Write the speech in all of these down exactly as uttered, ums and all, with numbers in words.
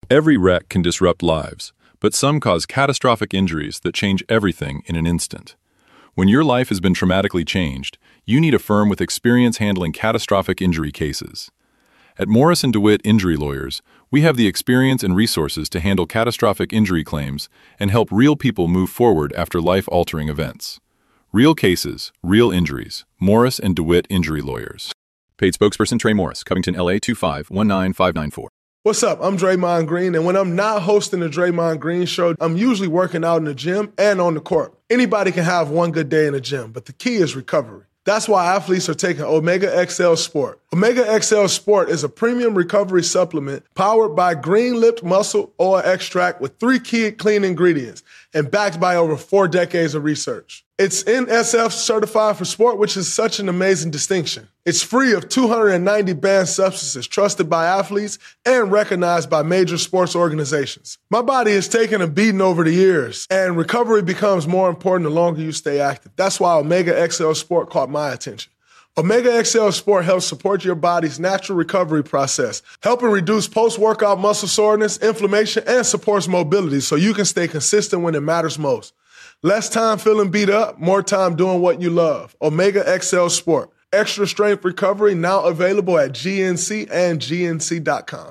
Every wreck can disrupt lives, but some cause catastrophic injuries that change everything in an instant. When your life has been traumatically changed, you need a firm with experience handling catastrophic injury cases. At Morris and DeWitt Injury Lawyers, we have the experience and resources to handle catastrophic injury claims and help real people move forward after life-altering events. Real cases, real injuries. Morris and DeWitt Injury Lawyers. Paid spokesperson Trey Morris, Covington, L A two five one nine five nine four. What's up? I'm Draymond Green, and when I'm not hosting the Draymond Green Show, I'm usually working out in the gym and on the court. Anybody can have one good day in the gym, but the key is recovery. That's why athletes are taking Omega X L Sport. Omega X L Sport is a premium recovery supplement powered by green-lipped muscle oil extract with three key clean ingredients and backed by over four decades of research. It's N S F certified for sport, which is such an amazing distinction. It's free of two hundred ninety banned substances trusted by athletes and recognized by major sports organizations. My body has taken a beating over the years, and recovery becomes more important the longer you stay active. That's why Omega X L Sport caught my attention. Omega X L Sport helps support your body's natural recovery process, helping reduce post-workout muscle soreness, inflammation, and supports mobility so you can stay consistent when it matters most. Less time feeling beat up, more time doing what you love. Omega X L Sport. Extra strength recovery now available at G N C and G N C dot com.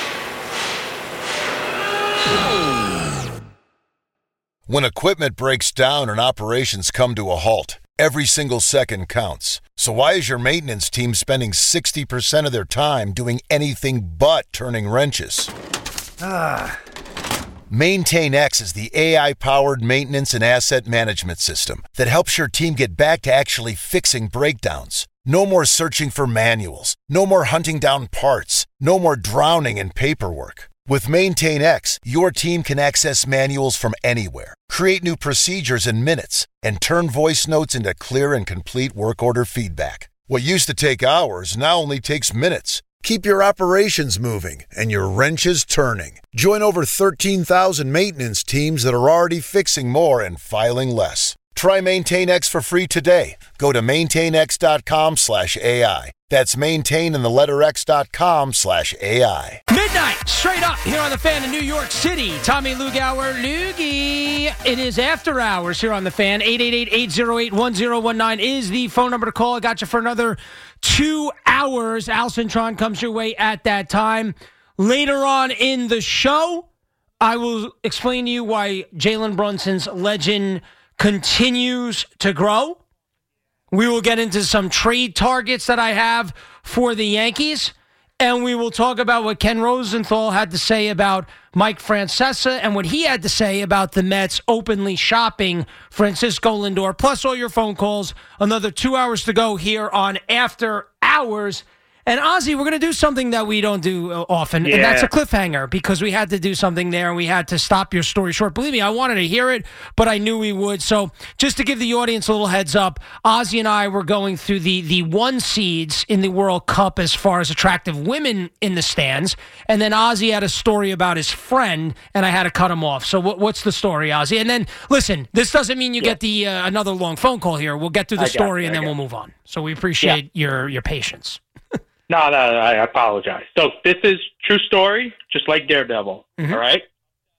When equipment breaks down and operations come to a halt, every single second counts. So why is your maintenance team spending sixty percent of their time doing anything but turning wrenches? Ah. MaintainX is the A I-powered maintenance and asset management system that helps your team get back to actually fixing breakdowns. No more searching for manuals. No more hunting down parts. No more drowning in paperwork. With MaintainX, your team can access manuals from anywhere, create new procedures in minutes, and turn voice notes into clear and complete work order feedback. What used to take hours now only takes minutes. Keep your operations moving and your wrenches turning. Join over thirteen thousand maintenance teams that are already fixing more and filing less. Try MaintainX for free today. Go to maintainx.com slash AI. That's maintain in the letter x.com slash AI. Midnight, straight up here on the Fan in New York City. Tommy Lugauer, Loogie. It is after hours here on the Fan. eight eight eight, eight oh eight, one oh one nine is the phone number to call. I got you for another two hours. Al Cintron comes your way at that time. Later on in the show, I will explain to you why Jalen Brunson's legend continues to grow. We will get into some trade targets that I have for the Yankees, and we will talk about what Ken Rosenthal had to say about Mike Francesa and what he had to say about the Mets openly shopping Francisco Lindor, plus all your phone calls. Another two hours to go here on After Hours. And Ozzy, we're going to do something that we don't do often, yeah. and that's a cliffhanger, because we had to do something there, and we had to stop your story short. Believe me, I wanted to hear it, but I knew we would. So just to give the audience a little heads up, Ozzy and I were going through the, the one seeds in the World Cup as far as attractive women in the stands, and then Ozzy had a story about his friend, and I had to cut him off. So what, what's the story, Ozzy? And then, listen, this doesn't mean you yeah. get the uh, another long phone call here. We'll get through the I story, and then we'll move on. So we appreciate yeah. your your patience. No, no, I apologize. So this is true story, just like Daredevil, mm-hmm. all right?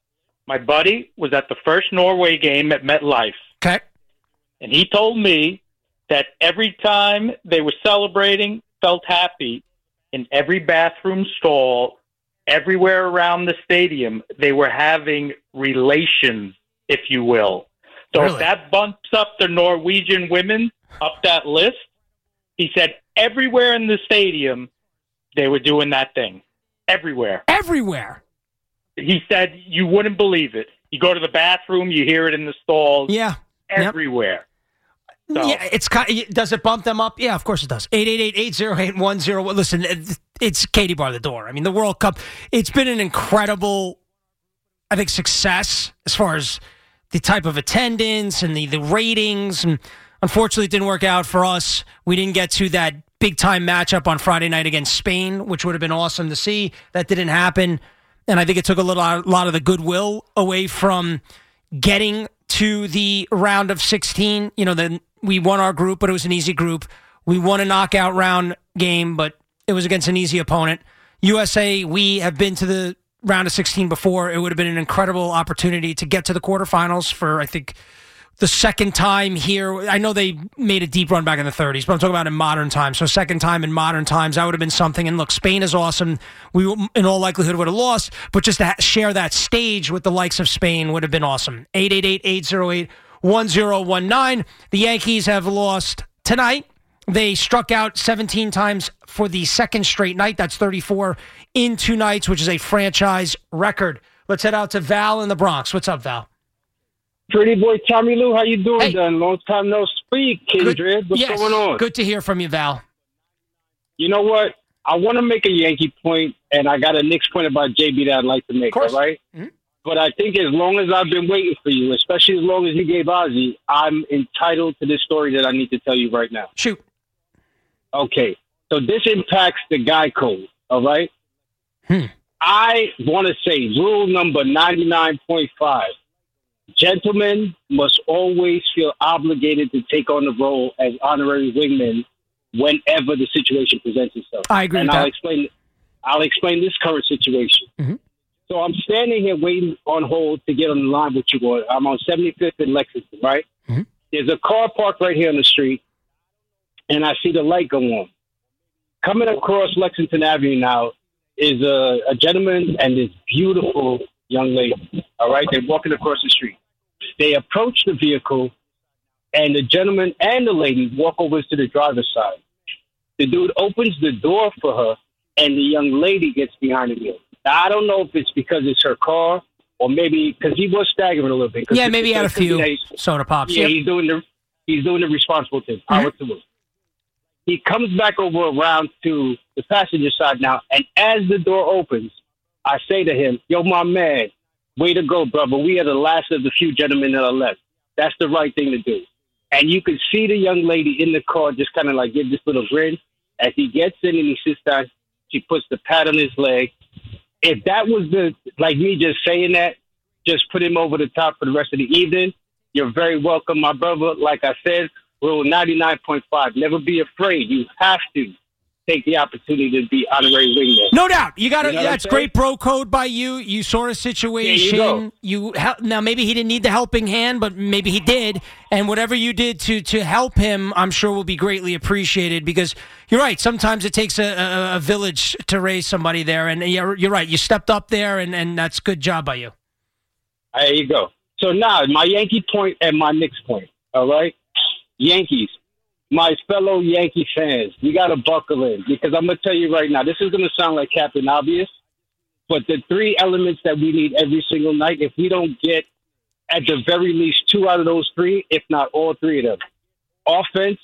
My buddy was at the first Norway game at MetLife. Okay. And he told me that every time they were celebrating, felt happy, in every bathroom stall, everywhere around the stadium, they were having relations, if you will. So really? If that bumps up the Norwegian women up that list, he said everywhere in the stadium, they were doing that thing. Everywhere. Everywhere. He said you wouldn't believe it. You go to the bathroom, you hear it in the stalls. Yeah. Everywhere. Yep. So. Yeah, it's does it bump them up? Yeah, of course it does. eight eight eight, eight oh eight, one oh one. Listen, it's Katie bar the door. I mean, the World Cup, it's been an incredible, I think, success as far as the type of attendance and the, the ratings. And unfortunately, it didn't work out for us. We didn't get to that big-time matchup on Friday night against Spain, which would have been awesome to see. That didn't happen. And I think it took a little, a lot of the goodwill away from getting to the round of sixteen. You know, then we won our group, but it was an easy group. We won a knockout round game, but it was against an easy opponent. U S A, we have been to the round of sixteen before, it would have been an incredible opportunity to get to the quarterfinals for, I think, the second time here. I know they made a deep run back in the thirties, but I'm talking about in modern times. So second time in modern times, that would have been something. And look, Spain is awesome. We, in all likelihood, would have lost, but just to share that stage with the likes of Spain would have been awesome. eight eight eight, eight oh eight, one oh one nine. The Yankees have lost tonight. They struck out seventeen times for the second straight night. That's thirty-four in two nights, which is a franchise record. Let's head out to Val in the Bronx. What's up, Val? Pretty boy Tommy Lou, how you doing, Hey. Dan? Long time no speak, Kindred. What's yes. going on? Good to hear from you, Val. You know what? I want to make a Yankee point, and I got a Knicks point about J B that I'd like to make, all right? Mhm. But I think as long as I've been waiting for you, especially as long as you gave Ozzy, I'm entitled to this story that I need to tell you right now. Shoot. Okay, so this impacts the guy code, all right? Hmm. I want to say rule number ninety-nine point five. Gentlemen must always feel obligated to take on the role as honorary wingmen whenever the situation presents itself. I agree and with I'll that. explain. I'll explain this current situation. Mm-hmm. So I'm standing here waiting on hold to get on the line with you. I'm on seventy-fifth in Lexington, right? Mm-hmm. There's a car parked right here on the street, and I see the light go on. Coming across Lexington Avenue now is a, a gentleman and this beautiful young lady. All right, they're walking across the street. They approach the vehicle, and the gentleman and the lady walk over to the driver's side. The dude opens the door for her, and the young lady gets behind the wheel. Now, I don't know if it's because it's her car or maybe because he was staggering a little bit. Yeah, maybe he had a few he's, soda pops. Yeah, Yep. he's doing the he's doing the responsible thing. Power to him. He comes back over around to the passenger side now, and as the door opens, I say to him, "Yo, my man, way to go, brother. We are the last of the few gentlemen that are left. That's the right thing to do." And you could see the young lady in the car just kind of like give this little grin. As he gets in and he sits down, she puts the pad on his leg. If that was the, like me just saying that, just put him over the top for the rest of the evening. You're very welcome, my brother. Like I said, rule ninety-nine point five. Never be afraid. You have to take the opportunity to be honorary wingman. No doubt. You got to. You know what That's I'm great bro code by you. You saw a situation. There you You hel- now maybe he didn't need the helping hand, but maybe he did. And whatever you did to to help him, I'm sure will be greatly appreciated. Because you're right. Sometimes it takes a, a, a village to raise somebody there, and you're, you're right. You stepped up there, and, and that's good job by you. There you go. So now my Yankee point and my Knicks point. All right, Yankees. My fellow Yankee fans, you got to buckle in because I'm going to tell you right now, this is going to sound like Captain Obvious, but the three elements that we need every single night, if we don't get at the very least two out of those three, if not all three of them, offense,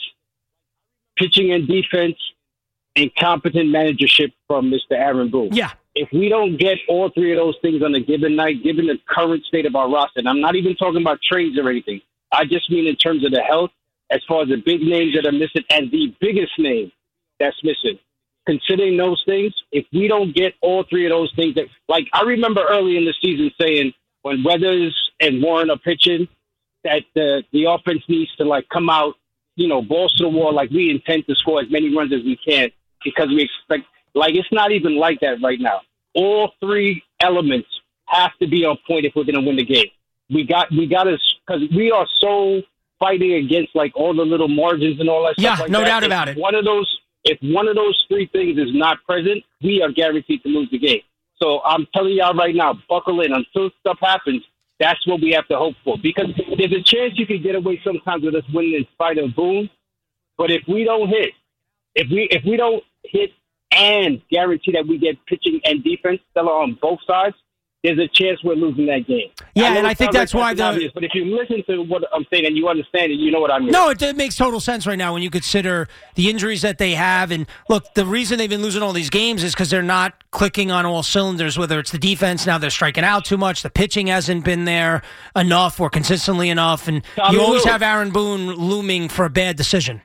pitching and defense, and competent managership from Mister Aaron Boone. Yeah. If we don't get all three of those things on a given night, given the current state of our roster, and I'm not even talking about trades or anything, I just mean in terms of the health, as far as the big names that are missing and the biggest name that's missing. Considering those things, if we don't get all three of those things, that like I remember early in the season saying when Weathers and Warren are pitching, that the the offense needs to like come out, you know, balls to the wall, like we intend to score as many runs as we can because we expect. Like it's not even like that right now. All three elements have to be on point if we're going to win the game. We got we got to because we are so fighting against like all the little margins and all that Yeah, stuff like no that. doubt If about it. One of those, if one of those three things is not present, we are guaranteed to lose the game. So I'm telling y'all right now, buckle in until stuff happens. That's what we have to hope for because there's a chance you can get away sometimes with us winning in spite of Boone. But if we don't hit, if we if we don't hit and guarantee that we get pitching and defense stellar on both sides, there's a chance we're losing that game. Yeah, know and it I think sounds that's like why the obvious, but if you listen to what I'm saying and you understand it, you know what I mean. No, it, it makes total sense right now when you consider the injuries that they have. And look, the reason they've been losing all these games is because they're not clicking on all cylinders, whether it's the defense, now they're striking out too much, the pitching hasn't been there enough or consistently enough, and Tommy you always Lou. have Aaron Boone looming for a bad decision.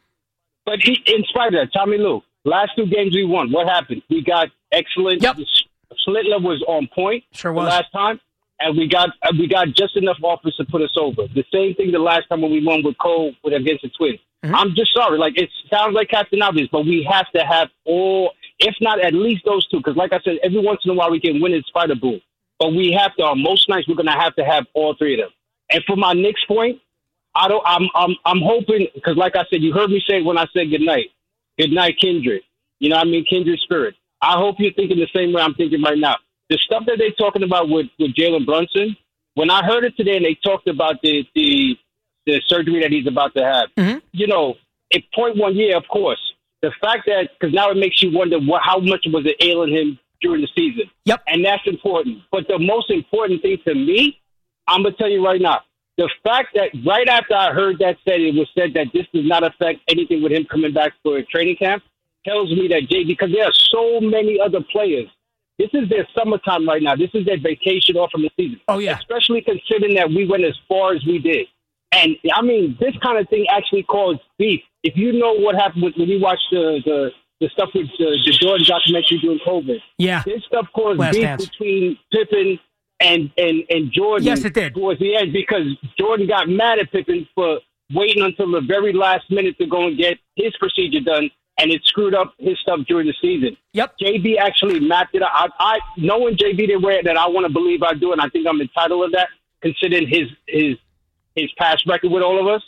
But he, in spite of that, Tommy Lou, last two games we won, what happened? We got excellent. Yep. Slitler was on point Sure the was. last time, and we got uh, we got just enough offense to put us over. The same thing the last time when we won with Cole with against the Twins. Mm-hmm. I'm just sorry, like it sounds like Captain Obvious, but we have to have all. If not, at least those two. Because like I said, every once in a while we can win in Spider Boom. But we have to, on most nights, we're going to have to have all three of them. And for my Knicks point, I don't, I'm, I'm, I'm hoping, because like I said, you heard me say when I said good night. Good night, Kindred. You know what I mean? Kindred spirit. I hope you're thinking the same way I'm thinking right now. The stuff that they're talking about with, with Jalen Brunson, when I heard it today and they talked about the the, the surgery that he's about to have, mm-hmm. you know, at point one, yeah, of course. The fact that, because now it makes you wonder what, how much was it ailing him during the season. Yep. And that's important. But the most important thing to me, I'm going to tell you right now, the fact that right after I heard that said, it was said that this does not affect anything with him coming back for a training camp, tells me that, Jay, because there are so many other players. This is their summertime right now. This is their vacation off from the season. Oh, yeah. Especially considering that we went as far as we did. And, I mean, this kind of thing actually caused beef. If you know what happened with, when you watch the, the, the stuff with the, the Jordan documentary during COVID. Yeah. This stuff caused Last beef dance. between Pippen and, and, and Jordan. Yes, it did. Towards the end, because Jordan got mad at Pippen for waiting until the very last minute to go and get his procedure done. And it screwed up his stuff during the season. Yep. J B actually mapped it out. I, I knowing J B the way that I want to believe I do, and I think I'm entitled to that, considering his his his past record with all of us.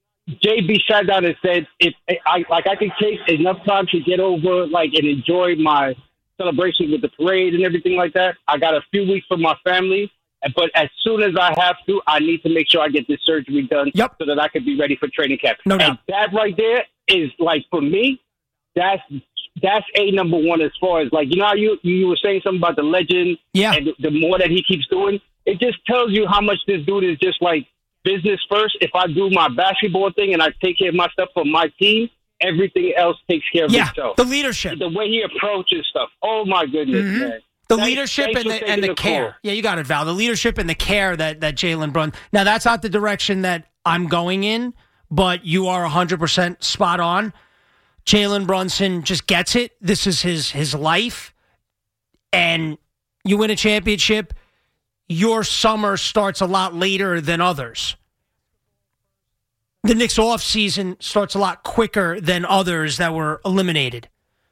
J B sat down and said, "If I like, I can take enough time to get over like and enjoy my celebration with the parade and everything like that. I got a few weeks for my family, but as soon as I have to, I need to make sure I get this surgery done, yep. so that I can be ready for training camp." No and doubt. That right there is like for me. That's that's a number one as far as like, you know how you, you were saying something about the legend, yeah. and the more that he keeps doing, it just tells you how much this dude is just like business first. If I do my basketball thing and I take care of my stuff for my team, everything else takes care of yeah, itself. The leadership. The way he approaches stuff. Oh, my goodness, mm-hmm. man. The Thanks, leadership thanks and the, taking and the, the care. call. Yeah, you got it, Val. The leadership and the care that, that Jalen Brunson. Now, that's not the direction that I'm going in, but you are one hundred percent spot on. Jalen Brunson just gets it. This is his his life. And you win a championship, your summer starts a lot later than others. The Knicks offseason starts a lot quicker than others that were eliminated.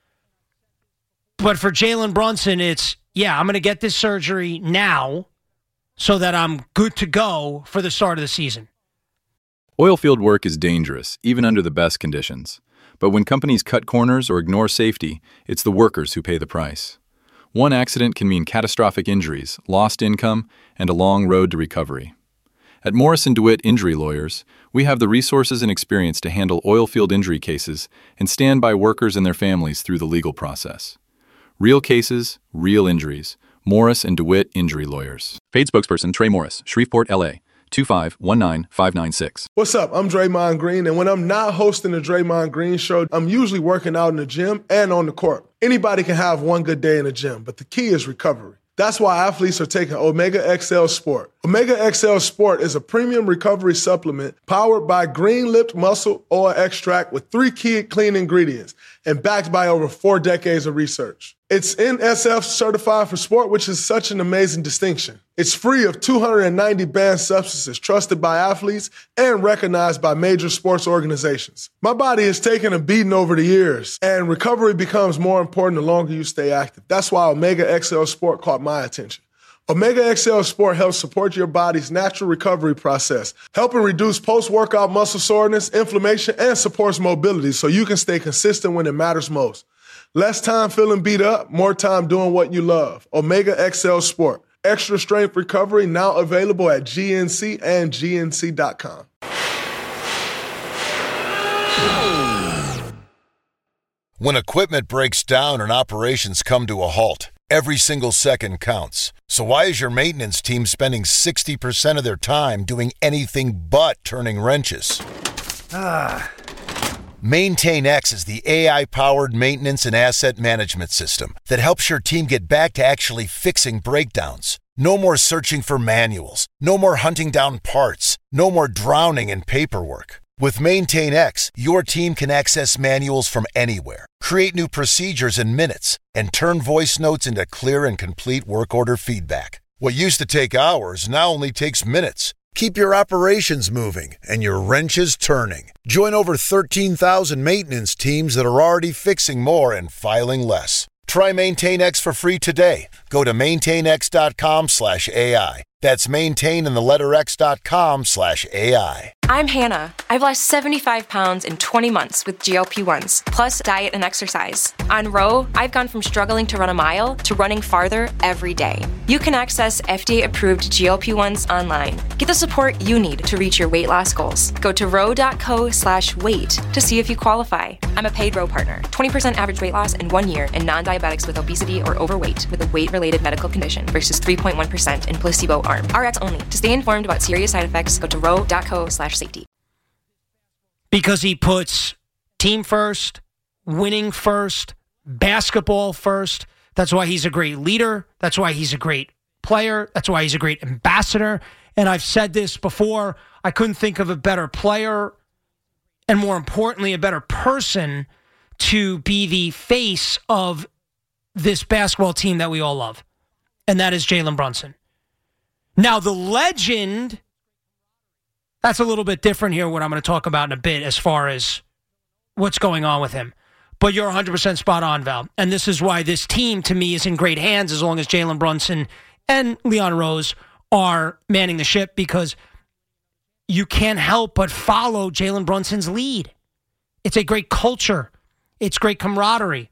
But for Jalen Brunson, it's, yeah, I'm going to get this surgery now so that I'm good to go for the start of the season. Oilfield work is dangerous, even under the best conditions. But when companies cut corners or ignore safety, it's the workers who pay the price. One accident can mean catastrophic injuries, lost income, and a long road to recovery. At Morris and DeWitt Injury Lawyers, we have the resources and experience to handle oilfield injury cases and stand by workers and their families through the legal process. Real cases, real injuries. Morris and DeWitt Injury Lawyers. Paid spokesperson Trey Morris, Shreveport, L A two five one nine five nine six. What's up? I'm Draymond Green, and when I'm not hosting the Draymond Green Show, I'm usually working out in the gym and on the court. Anybody can have one good day in the gym, but the key is recovery. That's why athletes are taking Omega X L Sport. Omega X L Sport is a premium recovery supplement powered by green-lipped muscle oil extract with three key clean ingredients and backed by over four decades of research. It's N S F certified for sport, which is such an amazing distinction. It's free of two hundred ninety banned substances trusted by athletes and recognized by major sports organizations. My body has taken a beating over the years, and recovery becomes more important the longer you stay active. That's why Omega X L Sport caught my attention. Omega X L Sport helps support your body's natural recovery process, helping reduce post-workout muscle soreness, inflammation, and supports mobility so you can stay consistent when it matters most. Less time feeling beat up, more time doing what you love. Omega X L Sport. Extra strength recovery now available at G N C and G N C dot com. When equipment breaks down and operations come to a halt, every single second counts. So why is your maintenance team spending sixty percent of their time doing anything but turning wrenches? Ah. MaintainX is the A I-powered maintenance and asset management system that helps your team get back to actually fixing breakdowns. No more searching for manuals. No more hunting down parts. No more drowning in paperwork. With MaintainX, your team can access manuals from anywhere, create new procedures in minutes, and turn voice notes into clear and complete work order feedback. What used to take hours now only takes minutes. Keep your operations moving and your wrenches turning. Join over thirteen thousand maintenance teams that are already fixing more and filing less. Try MaintainX for free today. Go to maintainx.com slash AI. That's maintain in the letter x.com slash AI. I'm Hannah. I've lost seventy-five pounds in twenty months with G L P ones, plus diet and exercise. On Row, I've gone from struggling to run a mile to running farther every day. You can access F D A-approved G L P ones online. Get the support you need to reach your weight loss goals. Go to row.co slash weight to see if you qualify. I'm a paid Row partner. twenty percent average weight loss in one year in non-diabetics with obesity or overweight with a weight-related medical condition versus three point one percent in placebo arm. R X only. To stay informed about serious side effects, go to row.co slash safety. Because he puts team first, winning first, basketball first. That's why he's a great leader. That's why he's a great player. That's why he's a great ambassador. And I've said this before, I couldn't think of a better player and, more importantly, a better person to be the face of this basketball team that we all love. And that is Jalen Brunson. Now, the legend, that's a little bit different here, what I'm going to talk about in a bit as far as what's going on with him. But you're one hundred percent spot on, Val. And this is why this team, to me, is in great hands as long as Jalen Brunson and Leon Rose are manning the ship, because you can't help but follow Jalen Brunson's lead. It's a great culture. It's great camaraderie.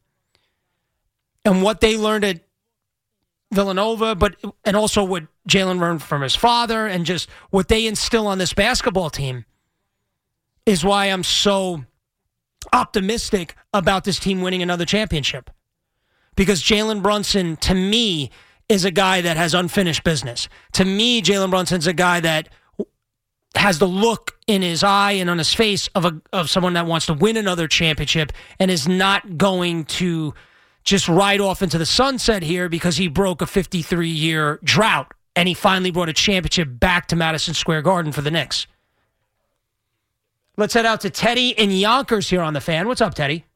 And what they learned at Villanova, but and also what Jalen learned from his father, and just what they instill on this basketball team, is why I'm so optimistic about this team winning another championship. Because Jalen Brunson, to me, is a guy that has unfinished business. To me, Jalen Brunson's a guy that has the look in his eye and on his face of a of someone that wants to win another championship and is not going to just ride off into the sunset here because he broke a fifty-three-year drought and he finally brought a championship back to Madison Square Garden for the Knicks. Let's head out to Teddy in Yonkers here on the Fan. What's up, Teddy?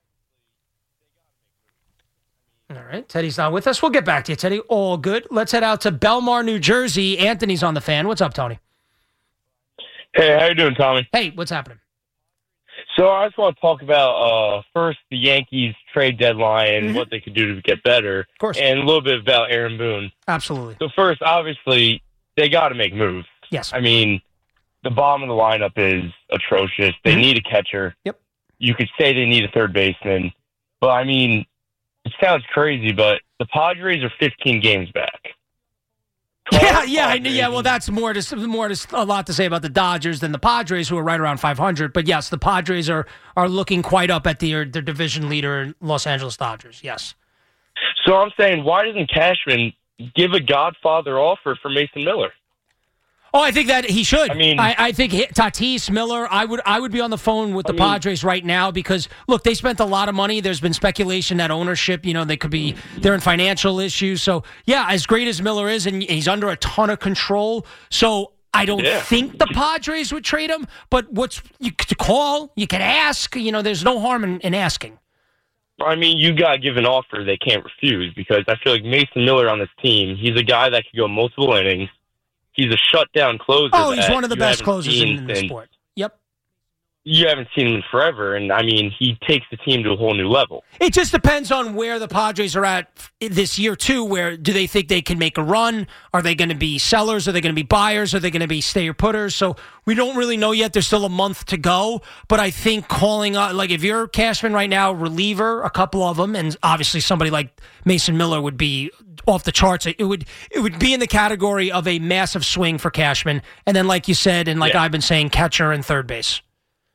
All right, Teddy's not with us. We'll get back to you, Teddy. All good. Let's head out to Belmar, New Jersey. Anthony's on the Fan. What's up, Tony? Hey, how you doing, Tommy? Hey, what's happening? So I just want to talk about, uh, first, the Yankees trade deadline and mm-hmm. what they could do to get better. Of course. And a little bit about Aaron Boone. Absolutely. So first, obviously, they got to make moves. Yes. I mean, the bottom of the lineup is atrocious. They mm-hmm. need a catcher. Yep. You could say they need a third baseman. But, I mean, it sounds crazy, but the Padres are fifteen games back. Yeah, yeah, I, yeah. Well, that's more to more to a lot to say about the Dodgers than the Padres, who are right around five hundred. But yes, the Padres are are looking quite up at the their division leader, Los Angeles Dodgers. Yes. So I'm saying, why doesn't Cashman give a Godfather offer for Mason Miller? Oh, I think that he should. I mean, I, I think Tatis, Miller, I would I would be on the phone with the I mean, Padres right now because, look, they spent a lot of money. There's been speculation that ownership, you know, they could be, they're in financial issues. So, yeah, as great as Miller is, and he's under a ton of control. So, I don't yeah. think the Padres would trade him. But what's, you could call, you can ask, you know, there's no harm in, in asking. I mean, you got to give an offer they can't refuse, because I feel like Mason Miller on this team, he's a guy that could go multiple innings. He's a shutdown closer. Oh, he's one of the best closers in the sport. Yep. You haven't seen him in forever, and, I mean, he takes the team to a whole new level. It just depends on where the Padres are at this year, too, where do they think they can make a run? Are they going to be sellers? Are they going to be buyers? Are they going to be stay-or-putters? So we don't really know yet. There's still a month to go, but I think calling, uh, like if you're Cashman right now, reliever, a couple of them, and obviously somebody like Mason Miller would be off the charts. It would it would be in the category of a massive swing for Cashman, and then like you said, and like yeah. I've been saying, catcher and third base.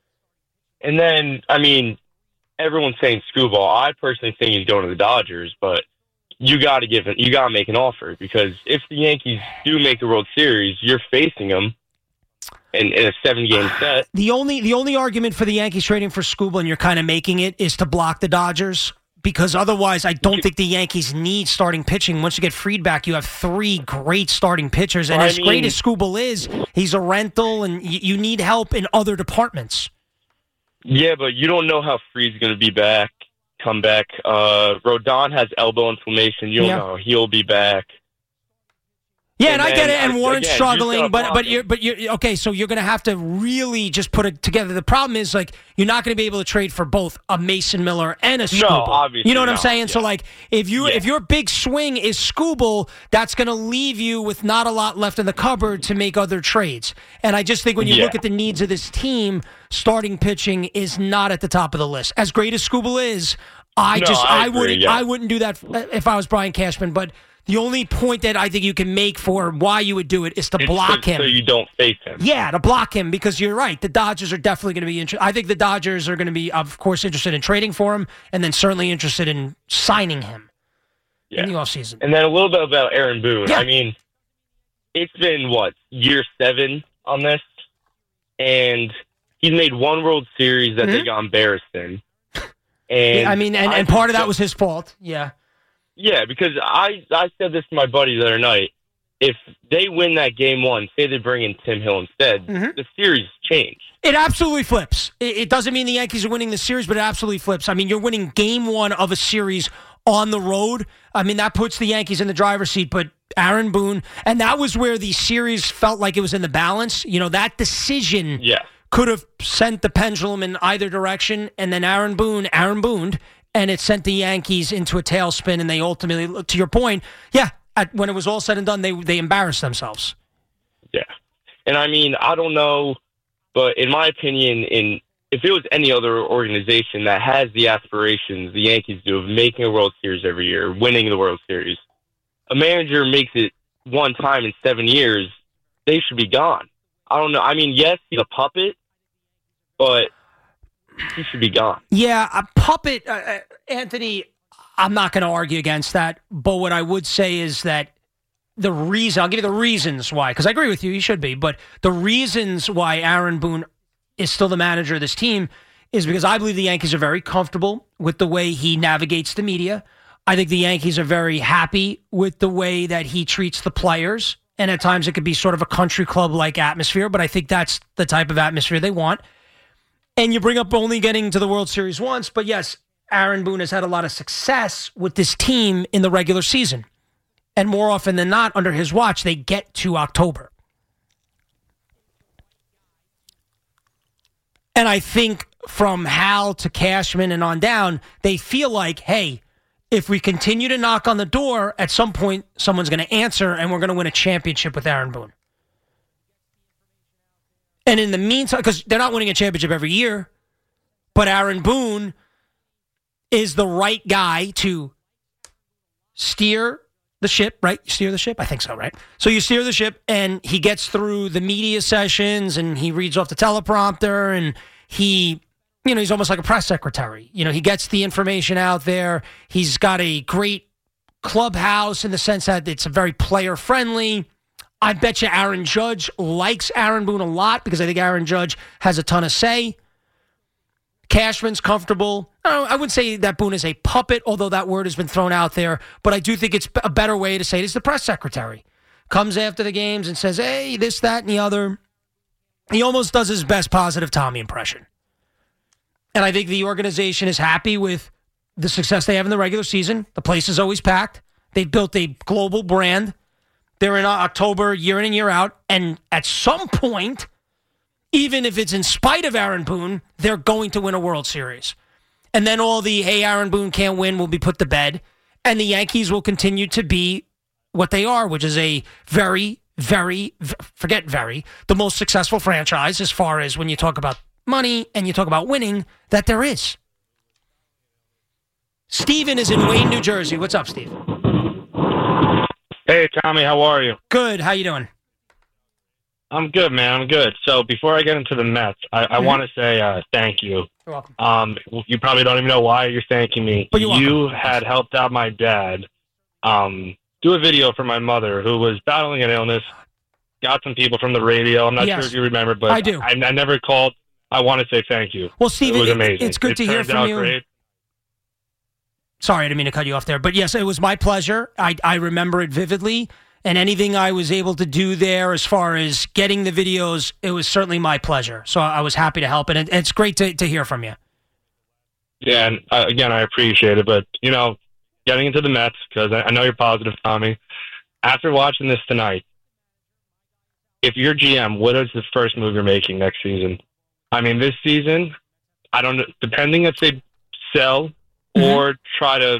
And then, I mean, everyone's saying Screwball. I personally think he's going to the Dodgers, but you got to give it. You got to make an offer, because if the Yankees do make the World Series, you're facing them in, in a seven-game set. The only the only argument for the Yankees trading for Screwball, and you're kind of making it, is to block the Dodgers. Because otherwise, I don't think the Yankees need starting pitching. Once you get Fried back, you have three great starting pitchers. And well, as I mean, great as Scooble is, he's a rental, and y- you need help in other departments. Yeah, but you don't know how Fried's going to be back, come back. Uh, Rodon has elbow inflammation. You don't yeah. know. He'll be back. Yeah, and and I get it, and I, Warren's again, struggling, but but blocking. you're but you're okay. So you're going to have to really just put it together. The problem is like you're not going to be able to trade for both a Mason Miller and a Skubal. No, obviously you know what I'm not. saying. Yeah. So like if you Yeah. if your big swing is Skubal, that's going to leave you with not a lot left in the cupboard to make other trades. And I just think when you Yeah. look at the needs of this team, starting pitching is not at the top of the list. As great as Skubal is, I No, just I I, agree, wouldn't yeah. I wouldn't do that if I was Brian Cashman, but. The only point that I think you can make for why you would do it is to It's block so, him. so you don't face him. Yeah, to block him because you're right. The Dodgers are definitely going to be interested. I think the Dodgers are going to be, of course, interested in trading for him and then certainly interested in signing him Yeah. in the offseason. And then a little bit about Aaron Boone. Yeah. I mean, it's been, what, year seven on this? And he's made one World Series that they Mhm. got embarrassed in. And I mean, and, I and part of think that was his fault. Yeah. Yeah, because I, I said this to my buddy the other night. If they win that game one, say they bring in Tim Hill instead, Mhm. the series changed. It absolutely flips. It, it doesn't mean the Yankees are winning the series, but it absolutely flips. I mean, you're winning game one of a series on the road. I mean, that puts the Yankees in the driver's seat, but Aaron Boone, and that was where the series felt like it was in the balance. You know, that decision Yeah. could have sent the pendulum in either direction, and then Aaron Boone, Aaron Booned, and it sent the Yankees into a tailspin, and they ultimately, to your point, yeah, at, when it was all said and done, they they embarrassed themselves. Yeah. And I mean, I don't know, but in my opinion, in if it was any other organization that has the aspirations the Yankees do of making a World Series every year, winning the World Series, a manager makes it one time in seven years, they should be gone. I don't know. I mean, yes, he's a puppet, but he should be gone. Yeah, a puppet, uh, uh, Anthony, I'm not going to argue against that, but what I would say is that the reason, I'll give you the reasons why, because I agree with you, he should be, but the reasons why Aaron Boone is still the manager of this team is because I believe the Yankees are very comfortable with the way he navigates the media. I think the Yankees are very happy with the way that he treats the players, and at times it could be sort of a country club-like atmosphere, but I think that's the type of atmosphere they want. And you bring up only getting to the World Series once, but yes, Aaron Boone has had a lot of success with this team in the regular season. And more often than not, under his watch, they get to October. And I think from Hal to Cashman and on down, they feel like, hey, if we continue to knock on the door, at some point, someone's going to answer and we're going to win a championship with Aaron Boone. And in the meantime, because they're not winning a championship every year, but Aaron Boone is the right guy to steer the ship, right? You steer the ship? I think so, right? So you steer the ship, and he gets through the media sessions, and he reads off the teleprompter, and he, you know, he's almost like a press secretary. You know, he gets the information out there. He's got a great clubhouse in the sense that it's a very player-friendly. I bet you Aaron Judge likes Aaron Boone a lot because I think Aaron Judge has a ton of say. Cashman's comfortable. I, don't, I wouldn't say that Boone is a puppet, although that word has been thrown out there, but I do think it's a better way to say it is the press secretary. Comes after the games and says, hey, this, that, and the other. He almost does his best positive Tommy impression. And I think the organization is happy with the success they have in the regular season. The place is always packed. They've built a global brand. They're in October year in and year out. And at some point, even if it's in spite of Aaron Boone, they're going to win a World Series. And then all the, hey, Aaron Boone can't win will be put to bed. And the Yankees will continue to be what they are, which is a very, very, forget very, the most successful franchise as far as when you talk about money and you talk about winning that there is. Steven is in Wayne, New Jersey. What's up, Steve? Hey, Tommy, how are you? Good. How you doing? I'm good, man. I'm good. So before I get into the Mets, I, I Mhm. want to say uh, thank you. You're welcome. Um, you probably don't even know why you're thanking me. But you're you welcome. had helped out my dad um, do a video for my mother who was battling an illness. Got some people from the radio. I'm not Yes. sure if you remember, but I do. I, I never called. I want to say thank you. Well, Steve, it was it- amazing. it's good It to hear turned from out you. Great. Sorry, I didn't mean to cut you off there. But yes, it was my pleasure. I, I remember it vividly. And anything I was able to do there as far as getting the videos, it was certainly my pleasure. So I was happy to help. And it, it's great to, to hear from you. Yeah, and uh, again, I appreciate it. But, you know, getting into the Mets, because I, I know you're positive, Tommy. after watching this tonight, if you're G M, what is the first move you're making next season? I mean, this season, I don't know, depending if they sell mm-hmm. or try to,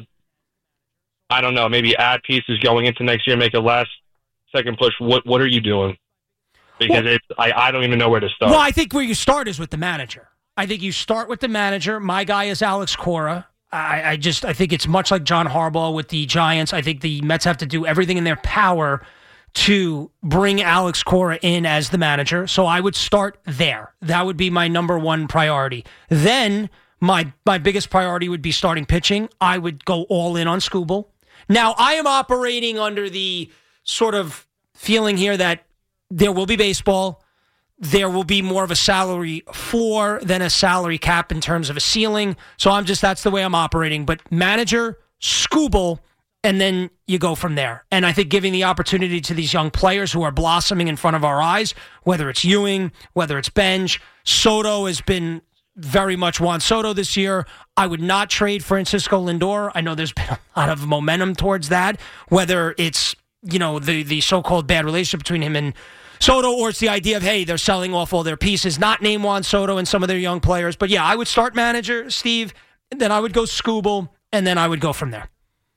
I don't know, maybe add pieces going into next year, make a last second push. What what are you doing? Because well, it's, I, I don't even know where to start. Well, I think where you start is with the manager. I think you start with the manager. My guy is Alex Cora. I, I just I think it's much like John Harbaugh with the Giants. I think the Mets have to do everything in their power to bring Alex Cora in as the manager. So I would start there. That would be my number one priority. Then my my biggest priority would be starting pitching. I would go all in on Skubal. Now, I am operating under the sort of feeling here that there will be baseball. There will be more of a salary floor than a salary cap in terms of a ceiling. So I'm just, that's the way I'm operating. But manager, Skubal, and then you go from there. And I think giving the opportunity to these young players who are blossoming in front of our eyes, whether it's Ewing, whether it's Benj, Soto has been very much Juan Soto this year. I would not trade Francisco Lindor. I know there's been a lot of momentum towards that, whether it's, you know, the, the so-called bad relationship between him and Soto, or it's the idea of, hey, they're selling off all their pieces, not name Juan Soto and some of their young players. But yeah, I would start manager, Steve, then I would go Skubal, and then I would go from there.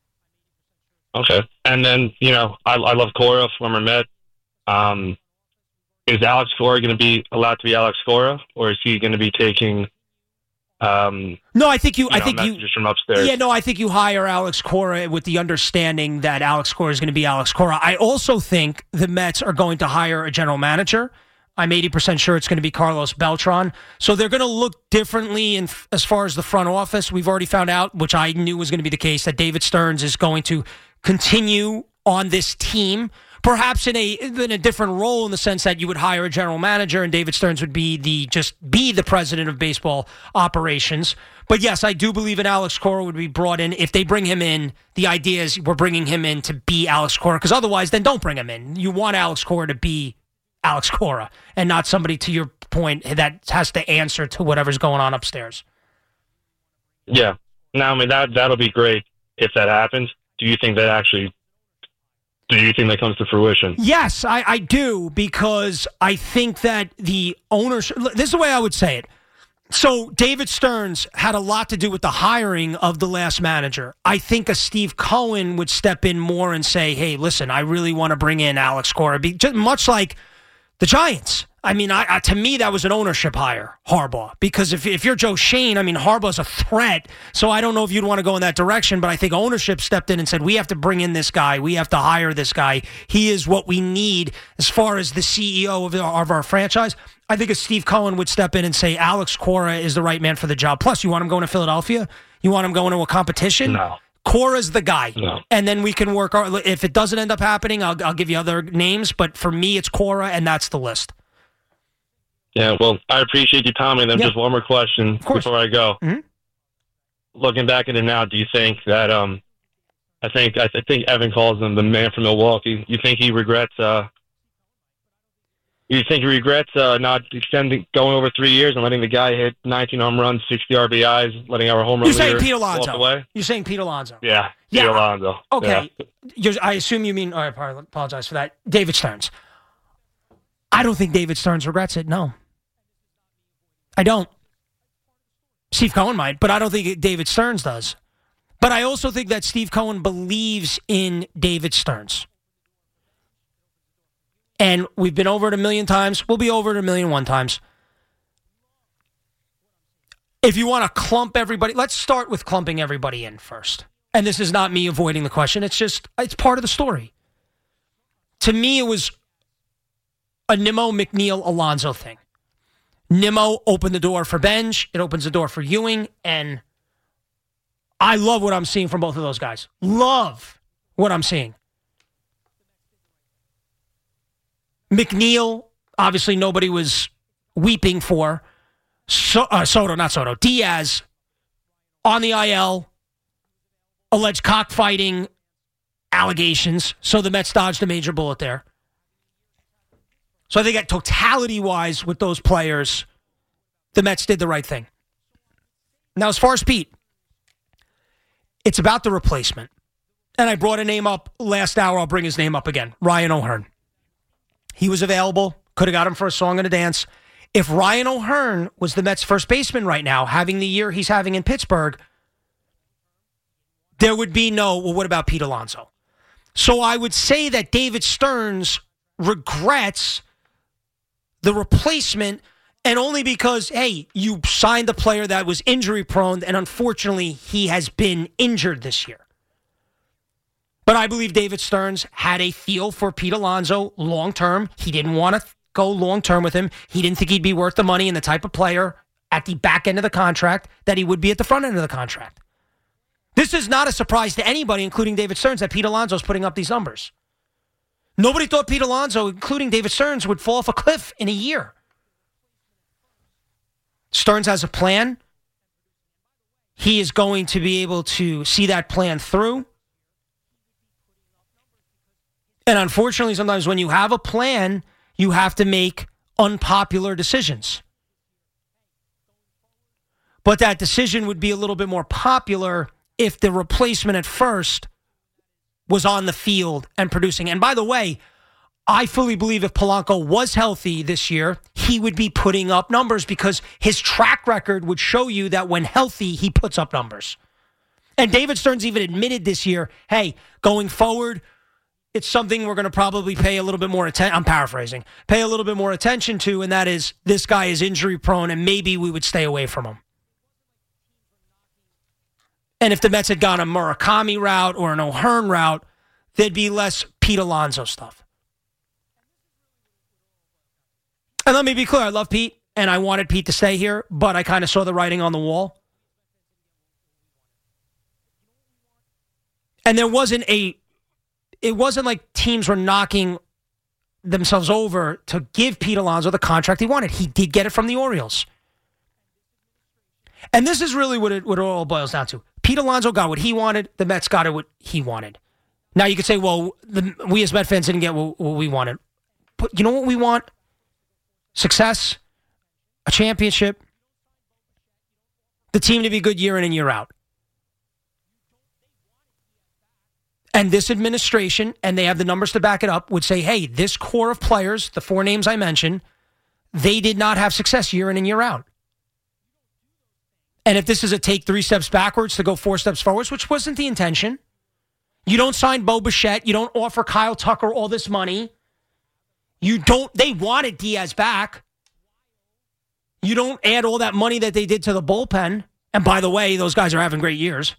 Okay. And then, you know, I, I love Cora, former Met. Um, is Alex Cora going to be allowed to be Alex Cora, or is he going to be taking um, No, I think you, you I know, think messages you, from upstairs? Yeah, no, I think you hire Alex Cora with the understanding that Alex Cora is going to be Alex Cora. I also think the Mets are going to hire a general manager. I'm eighty percent sure it's going to be Carlos Beltran. So they're going to look differently in, as far as the front office. We've already found out, which I knew was going to be the case, that David Stearns is going to continue on this team, perhaps in a in a different role, in the sense that you would hire a general manager and David Stearns would be the just be the president of baseball operations. But yes, I do believe in Alex Cora would be brought in. If they bring him in, the idea is we're bringing him in to be Alex Cora, because otherwise, then don't bring him in. You want Alex Cora to be Alex Cora and not somebody, to your point, that has to answer to whatever's going on upstairs. Yeah. Now, I mean, that, that'll be great if that happens. Do you think that actually, do you think that comes to fruition? Yes, I, I do, because I think that the ownership, this is the way I would say it. So David Stearns had a lot to do with the hiring of the last manager. I think a Steve Cohen would step in more and say, hey, listen, I really want to bring in Alex Cora, be, just much like the Giants. I mean, I, I, to me, that was an ownership hire, Harbaugh. Because if if you're Joe Shane, I mean, Harbaugh's a threat. So I don't know if you'd want to go in that direction, but I think ownership stepped in and said, we have to bring in this guy. We have to hire this guy. He is what we need as far as the C E O of, the, of our franchise. I think a Steve Cohen would step in and say, Alex Cora is the right man for the job. Plus, you want him going to Philadelphia? You want him going to a competition? No. Cora's the guy. No. And then we can work. Our, if it doesn't end up happening, I'll, I'll give you other names. But for me, it's Cora, and that's the list. Yeah, well, I appreciate you, Tommy. Then yep. just one more question before I go. Mm-hmm. Looking back at it now, do you think that um, I think I think Evan calls him the man from Milwaukee. You think he regrets? Uh, you think he regrets uh, not extending, going over three years and letting the guy hit nineteen home runs, sixty R B Is, letting our home run You're saying leader Pete Alonso. walk away? You're saying Pete Alonso. Yeah, yeah. Pete Alonso. Okay, yeah. You're, I assume you mean. Oh, I apologize for that. David Stearns. I don't think David Stearns regrets it. No. I don't. Steve Cohen might, but I don't think David Stearns does. But I also think that Steve Cohen believes in David Stearns. And we've been over it a million times. We'll be over it a million one times. If you want to clump everybody, let's start with clumping everybody in first. And this is not me avoiding the question. It's just, it's part of the story. To me, it was a Nimmo, McNeil, Alonso thing. Nimmo opened the door for Benj. It opens the door for Ewing. And I love what I'm seeing from both of those guys. Love what I'm seeing. McNeil, obviously nobody was weeping for. So, uh, Soto, not Soto. Diaz on the I L. Alleged cockfighting allegations. So the Mets dodged a major bullet there. So I think that totality-wise with those players, the Mets did the right thing. Now, as far as Pete, it's about the replacement. and I brought a name up last hour. I'll bring his name up again. Ryan O'Hearn. He was available. Could have got him for a song and a dance. If Ryan O'Hearn was the Mets' first baseman right now, having the year he's having in Pittsburgh, there would be no, well, what about Pete Alonso? So I would say that David Stearns regrets the replacement, and only because, hey, you signed a player that was injury-prone, and unfortunately, he has been injured this year. But I believe David Stearns had a feel for Pete Alonso long-term. He didn't want to go long-term with him. He didn't think he'd be worth the money and the type of player at the back end of the contract that he would be at the front end of the contract. This is not a surprise to anybody, including David Stearns, that Pete Alonso is putting up these numbers. Nobody thought Pete Alonso, including David Stearns, would fall off a cliff in a year. Stearns has a plan. He is going to be able to see that plan through. And unfortunately, sometimes when you have a plan, you have to make unpopular decisions. But that decision would be a little bit more popular if the replacement at first was on the field and producing. And by the way, I fully believe if Polanco was healthy this year, he would be putting up numbers because his track record would show you that when healthy, he puts up numbers. And David Stearns even admitted this year, hey, going forward, it's something we're going to probably pay a little bit more attention. I'm paraphrasing. Pay a little bit more attention to, and that is this guy is injury prone, and maybe we would stay away from him. And if the Mets had gone a Murakami route or an O'Hearn route, there'd be less Pete Alonso stuff. And let me be clear, I love Pete, and I wanted Pete to stay here, but I kind of saw the writing on the wall. And there wasn't a, it wasn't like teams were knocking themselves over to give Pete Alonso the contract he wanted. He did get it from the Orioles. And this is really what it, what it all boils down to. Pete Alonso got what he wanted. The Mets got it what he wanted. Now you could say, well, the, we as Met fans didn't get what, what we wanted. But you know what we want? Success, a championship, the team to be good year in and year out. And this administration, and they have the numbers to back it up, would say, hey, this core of players, the four names I mentioned, they did not have success year in and year out. And if this is a take three steps backwards to go four steps forwards, which wasn't the intention, you don't sign Bo Bichette, you don't offer Kyle Tucker all this money, you don't, they wanted Diaz back, you don't add all that money that they did to the bullpen, and by the way, those guys are having great years.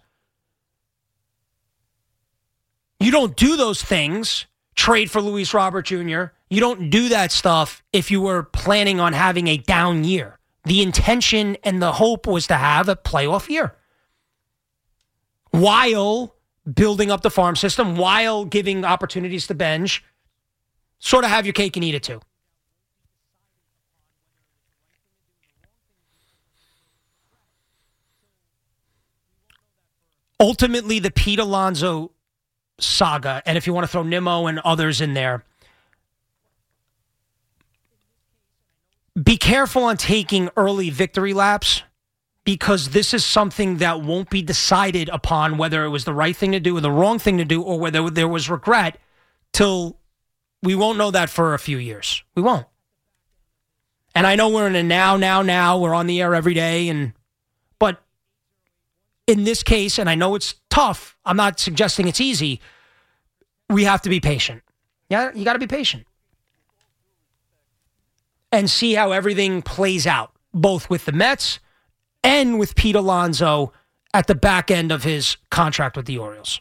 You don't do those things, trade for Luis Robert Junior You don't do that stuff if you were planning on having a down year. The intention and the hope was to have a playoff year while building up the farm system, while giving opportunities to Benj. Sort of have your cake and eat it too. Ultimately, the Pete Alonso saga, and if you want to throw Nimmo and others in there, be careful on taking early victory laps, because this is something that won't be decided upon whether it was the right thing to do or the wrong thing to do, or whether there was regret, till we won't know that for a few years. We won't. And I know we're in a now, now, now. We're on the air every day, and but in this case, and I know it's tough, I'm not suggesting it's easy, we have to be patient. Yeah, you got to be patient. And see how everything plays out, both with the Mets and with Pete Alonso at the back end of his contract with the Orioles.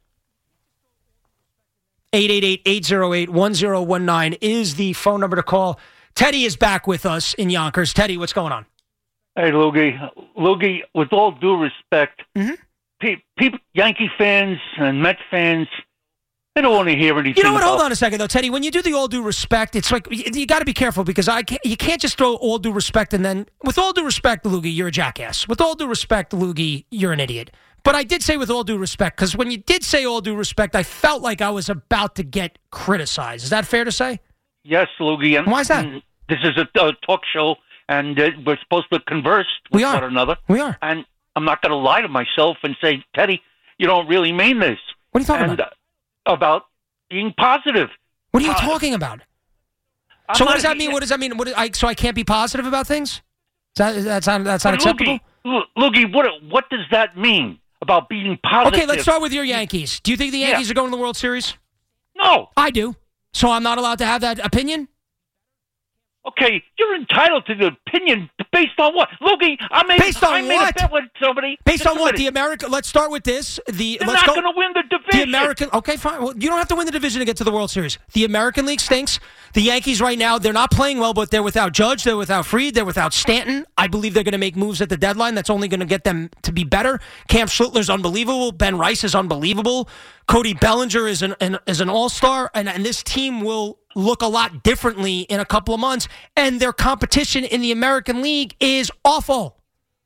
eight eight eight, eight oh eight, one oh one nine is the phone number to call. Teddy is back with us in Yonkers. Teddy, what's going on? Hey, Loogie. Loogie, with all due respect, mm-hmm. pe- people, Yankee fans and Mets fans, they don't want to hear anything. You know what? About- Hold on a second, though, Teddy. When you do the all due respect, it's like you, you got to be careful, because I can't, you can't just throw all due respect and then, with all due respect, Loogie, you're a jackass. With all due respect, Loogie, you're an idiot. But I did say with all due respect, because when you did say all due respect, I felt like I was about to get criticized. Is that fair to say? Yes, Loogie. And why is that? This is a, a talk show, and uh, we're supposed to converse with we are. one another. We are. And I'm not going to lie to myself and say, Teddy, you don't really mean this. What are you talking and, about? uh, about being positive. What are you Uh, talking about? I'm So what not- does that mean? What does that mean? What, I, so I can't be positive about things? Is that, that's not, that's not But acceptable? Loogie, Loogie, what what does that mean about being positive? Okay, let's start with your Yankees. Do you think the Yeah. Yankees are going to the World Series? No. I do. So I'm not allowed to have that opinion? Okay, you're entitled to the opinion based on what? Loogie, I made, Based on I made what? a bet with somebody. Based Just on a what? minute. The American. Let's start with this. The They're let's not go. going to win the The division. American. Okay, fine. Well, you don't have to win the division to get to the World Series. The American League stinks. The Yankees right now, they're not playing well, but they're without Judge, they're without Fried, they're without Stanton. I believe they're going to make moves at the deadline. That's only going to get them to be better. Cam Schlittler's unbelievable. Ben Rice is unbelievable. Cody Bellinger is an, an is an all-star, and, and this team will look a lot differently in a couple of months. And their competition in the American League is awful.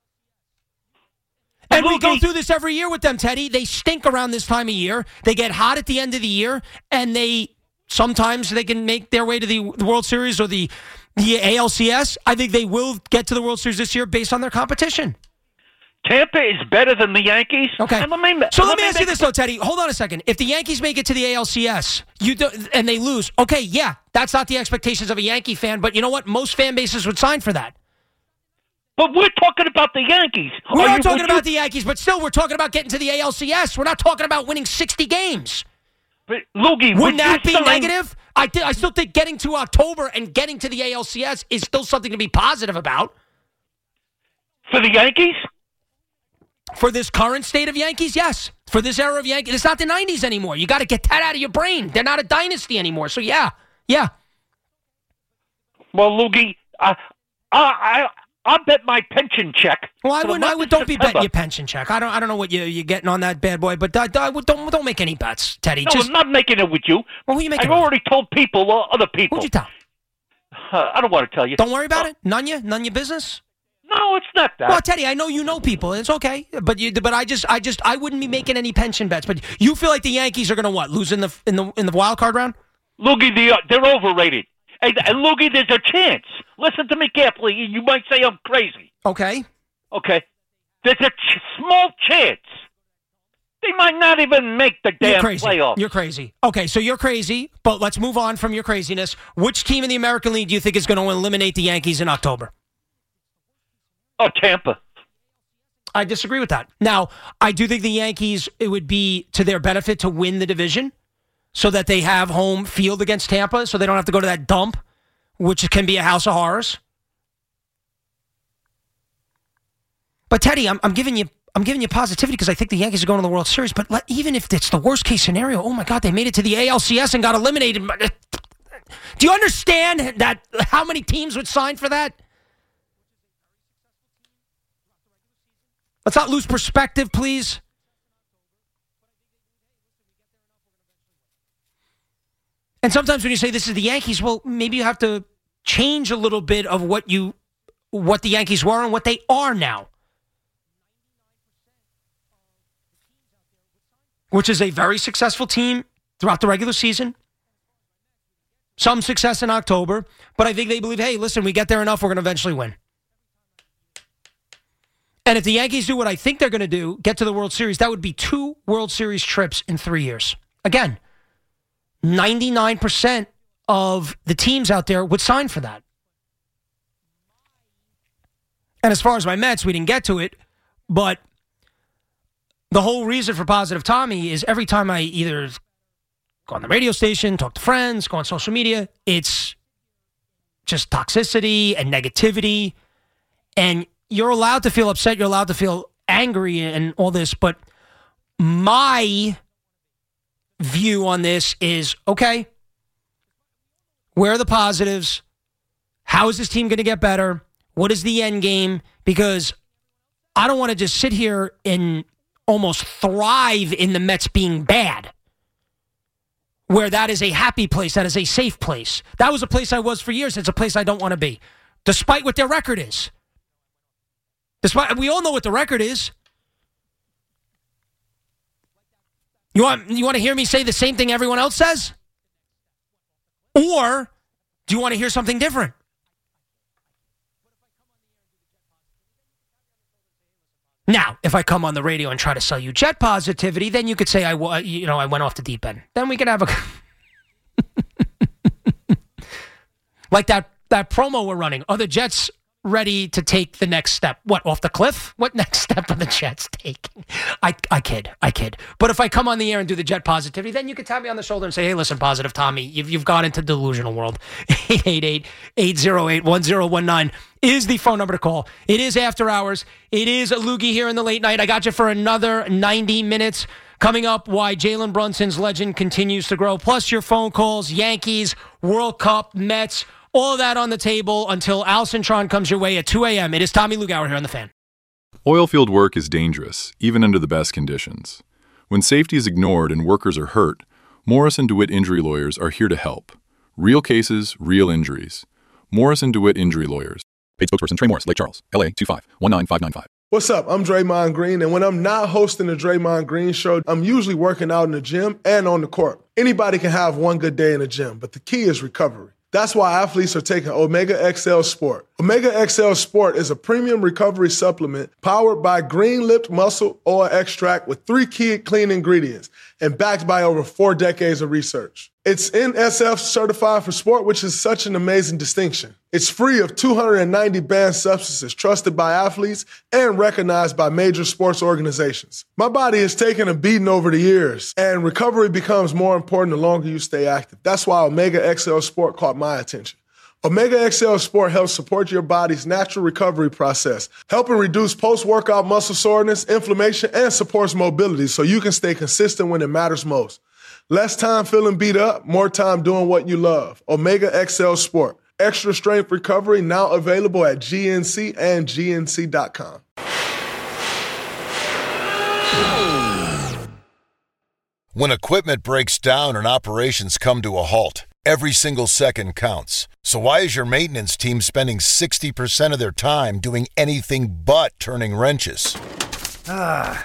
And we go through this every year with them, Teddy. They stink around this time of year. They get hot at the end of the year, and they sometimes they can make their way to the, the World Series or the the A L C S. I think they will get to the World Series this year based on their competition. Tampa is better than the Yankees. Okay. And let me, So let, let me ask you make- this, though, Teddy. Hold on a second. If the Yankees make it to the A L C S you do, and they lose, okay, yeah, that's not the expectations of a Yankee fan, but you know what? Most fan bases would sign for that. But we're talking about the Yankees. We're Are not you- talking would about you- the Yankees, but still, we're talking about getting to the A L C S. We're not talking about winning sixty games. But Loogie, would Wouldn't that you be sign- negative? I, th- I still think getting to October and getting to the A L C S is still something to be positive about. For the Yankees? For this current state of Yankees, yes. For this era of Yankees, it's not the nineties anymore. You got to get that out of your brain. They're not a dynasty anymore. So, yeah, yeah. Well, Loogie, I, I, I, I bet my pension check. Well, I for the wouldn't. I month would. of Don't be September. betting your pension check. I don't. I don't know what you, you're getting on that bad boy. But uh, don't don't make any bets, Teddy. No, Just I'm not making it with you. well, who you making? I've it with? already told people, uh, other people. Who'd you tell? Uh, I don't want to tell you. Don't worry about Uh, it. None you. None your business. No, it's not that. Well, Teddy, I know you know people. It's okay. But you. But I just. I just. I wouldn't be making any pension bets. But you feel like the Yankees are going to what? Lose in the in the in the wild card round? Loogie, the, uh, they're overrated. And, and Loogie, there's a chance. Listen to me carefully. You might say I'm crazy. Okay. Okay. There's a ch- small chance. They might not even make the You're damn crazy. playoffs. You're crazy. Okay, so you're crazy, but let's move on from your craziness. Which team in the American League do you think is going to eliminate the Yankees in October? Oh, Tampa. I disagree with that. Now, I do think the Yankees, it would be to their benefit to win the division so that they have home field against Tampa, so they don't have to go to that dump, which can be a house of horrors. But Teddy, I'm, I'm giving you I'm giving you positivity because I think the Yankees are going to the World Series. But let, even if it's the worst case scenario, oh my God, they made it to the A L C S and got eliminated. Do you understand that how many teams would sign for that? Let's not lose perspective, please. And sometimes when you say this is the Yankees, well, maybe you have to change a little bit of what you, what the Yankees were and what they are now. Which is a very successful team throughout the regular season. Some success in October. But I think they believe, hey, listen, we get there enough, we're going to eventually win. And if the Yankees do what I think they're going to do, get to the World Series, that would be two World Series trips in three years. Again, ninety-nine percent of the teams out there would sign for that. And as far as my Mets, we didn't get to it, but the whole reason for Positive Tommy is every time I either go on the radio station, talk to friends, go on social media, it's just toxicity and negativity. And you're allowed to feel upset, you're allowed to feel angry and all this, but my view on this is, okay, where are the positives? How is this team going to get better? What is the end game? Because I don't want to just sit here and almost thrive in the Mets being bad, where that is a happy place, that is a safe place. That was a place I was for years. It's a place I don't want to be, despite what their record is. Despite, we all know what the record is. You want, you want to hear me say the same thing everyone else says? Or do you want to hear something different? Now, if I come on the radio and try to sell you jet positivity, then you could say I, you know, I went off the deep end. Then we could have a like that that promo we're running. Are the Jets ready to take the next step? What, off the cliff? What next step are the Jets taking? I I kid, I kid. But if I come on the air and do the jet positivity, then you can tap me on the shoulder and say, hey, listen, Positive Tommy, you've, you've gone into delusional world. eight eight eight, eight oh eight, one oh one nine is the phone number to call. It is after hours. It is Loogie here in the late night. I got you for another ninety minutes. Coming up, why Jalen Brunson's legend continues to grow. Plus your phone calls, Yankees, World Cup, Mets, all of that on the table until Al Cintron comes your way at two a.m. It is Tommy Lugauer here on The Fan. Oilfield work is dangerous, even under the best conditions. When safety is ignored and workers are hurt, Morris and DeWitt Injury Lawyers are here to help. Real cases, real injuries. Morris and DeWitt Injury Lawyers. Paid spokesperson Trey Morris, Lake Charles, L A two five one nine five nine five. What's up? I'm Draymond Green, and when I'm not hosting the Draymond Green Show, I'm usually working out in the gym and on the court. Anybody can have one good day in the gym, but the key is recovery. That's why athletes are taking Omega X L Sport. Omega X L Sport is a premium recovery supplement powered by green-lipped muscle oil extract with three key clean ingredients and backed by over four decades of research. It's N S F certified for sport, which is such an amazing distinction. It's free of two hundred ninety banned substances trusted by athletes and recognized by major sports organizations. My body has taken a beating over the years, and recovery becomes more important the longer you stay active. That's why Omega X L Sport caught my attention. Omega X L Sport helps support your body's natural recovery process, helping reduce post-workout muscle soreness, inflammation, and supports mobility so you can stay consistent when it matters most. Less time feeling beat up, more time doing what you love. Omega X L Sport. Extra strength recovery now available at G N C and G N C dot com. When equipment breaks down and operations come to a halt, every single second counts. So why is your maintenance team spending sixty percent of their time doing anything but turning wrenches? Ah.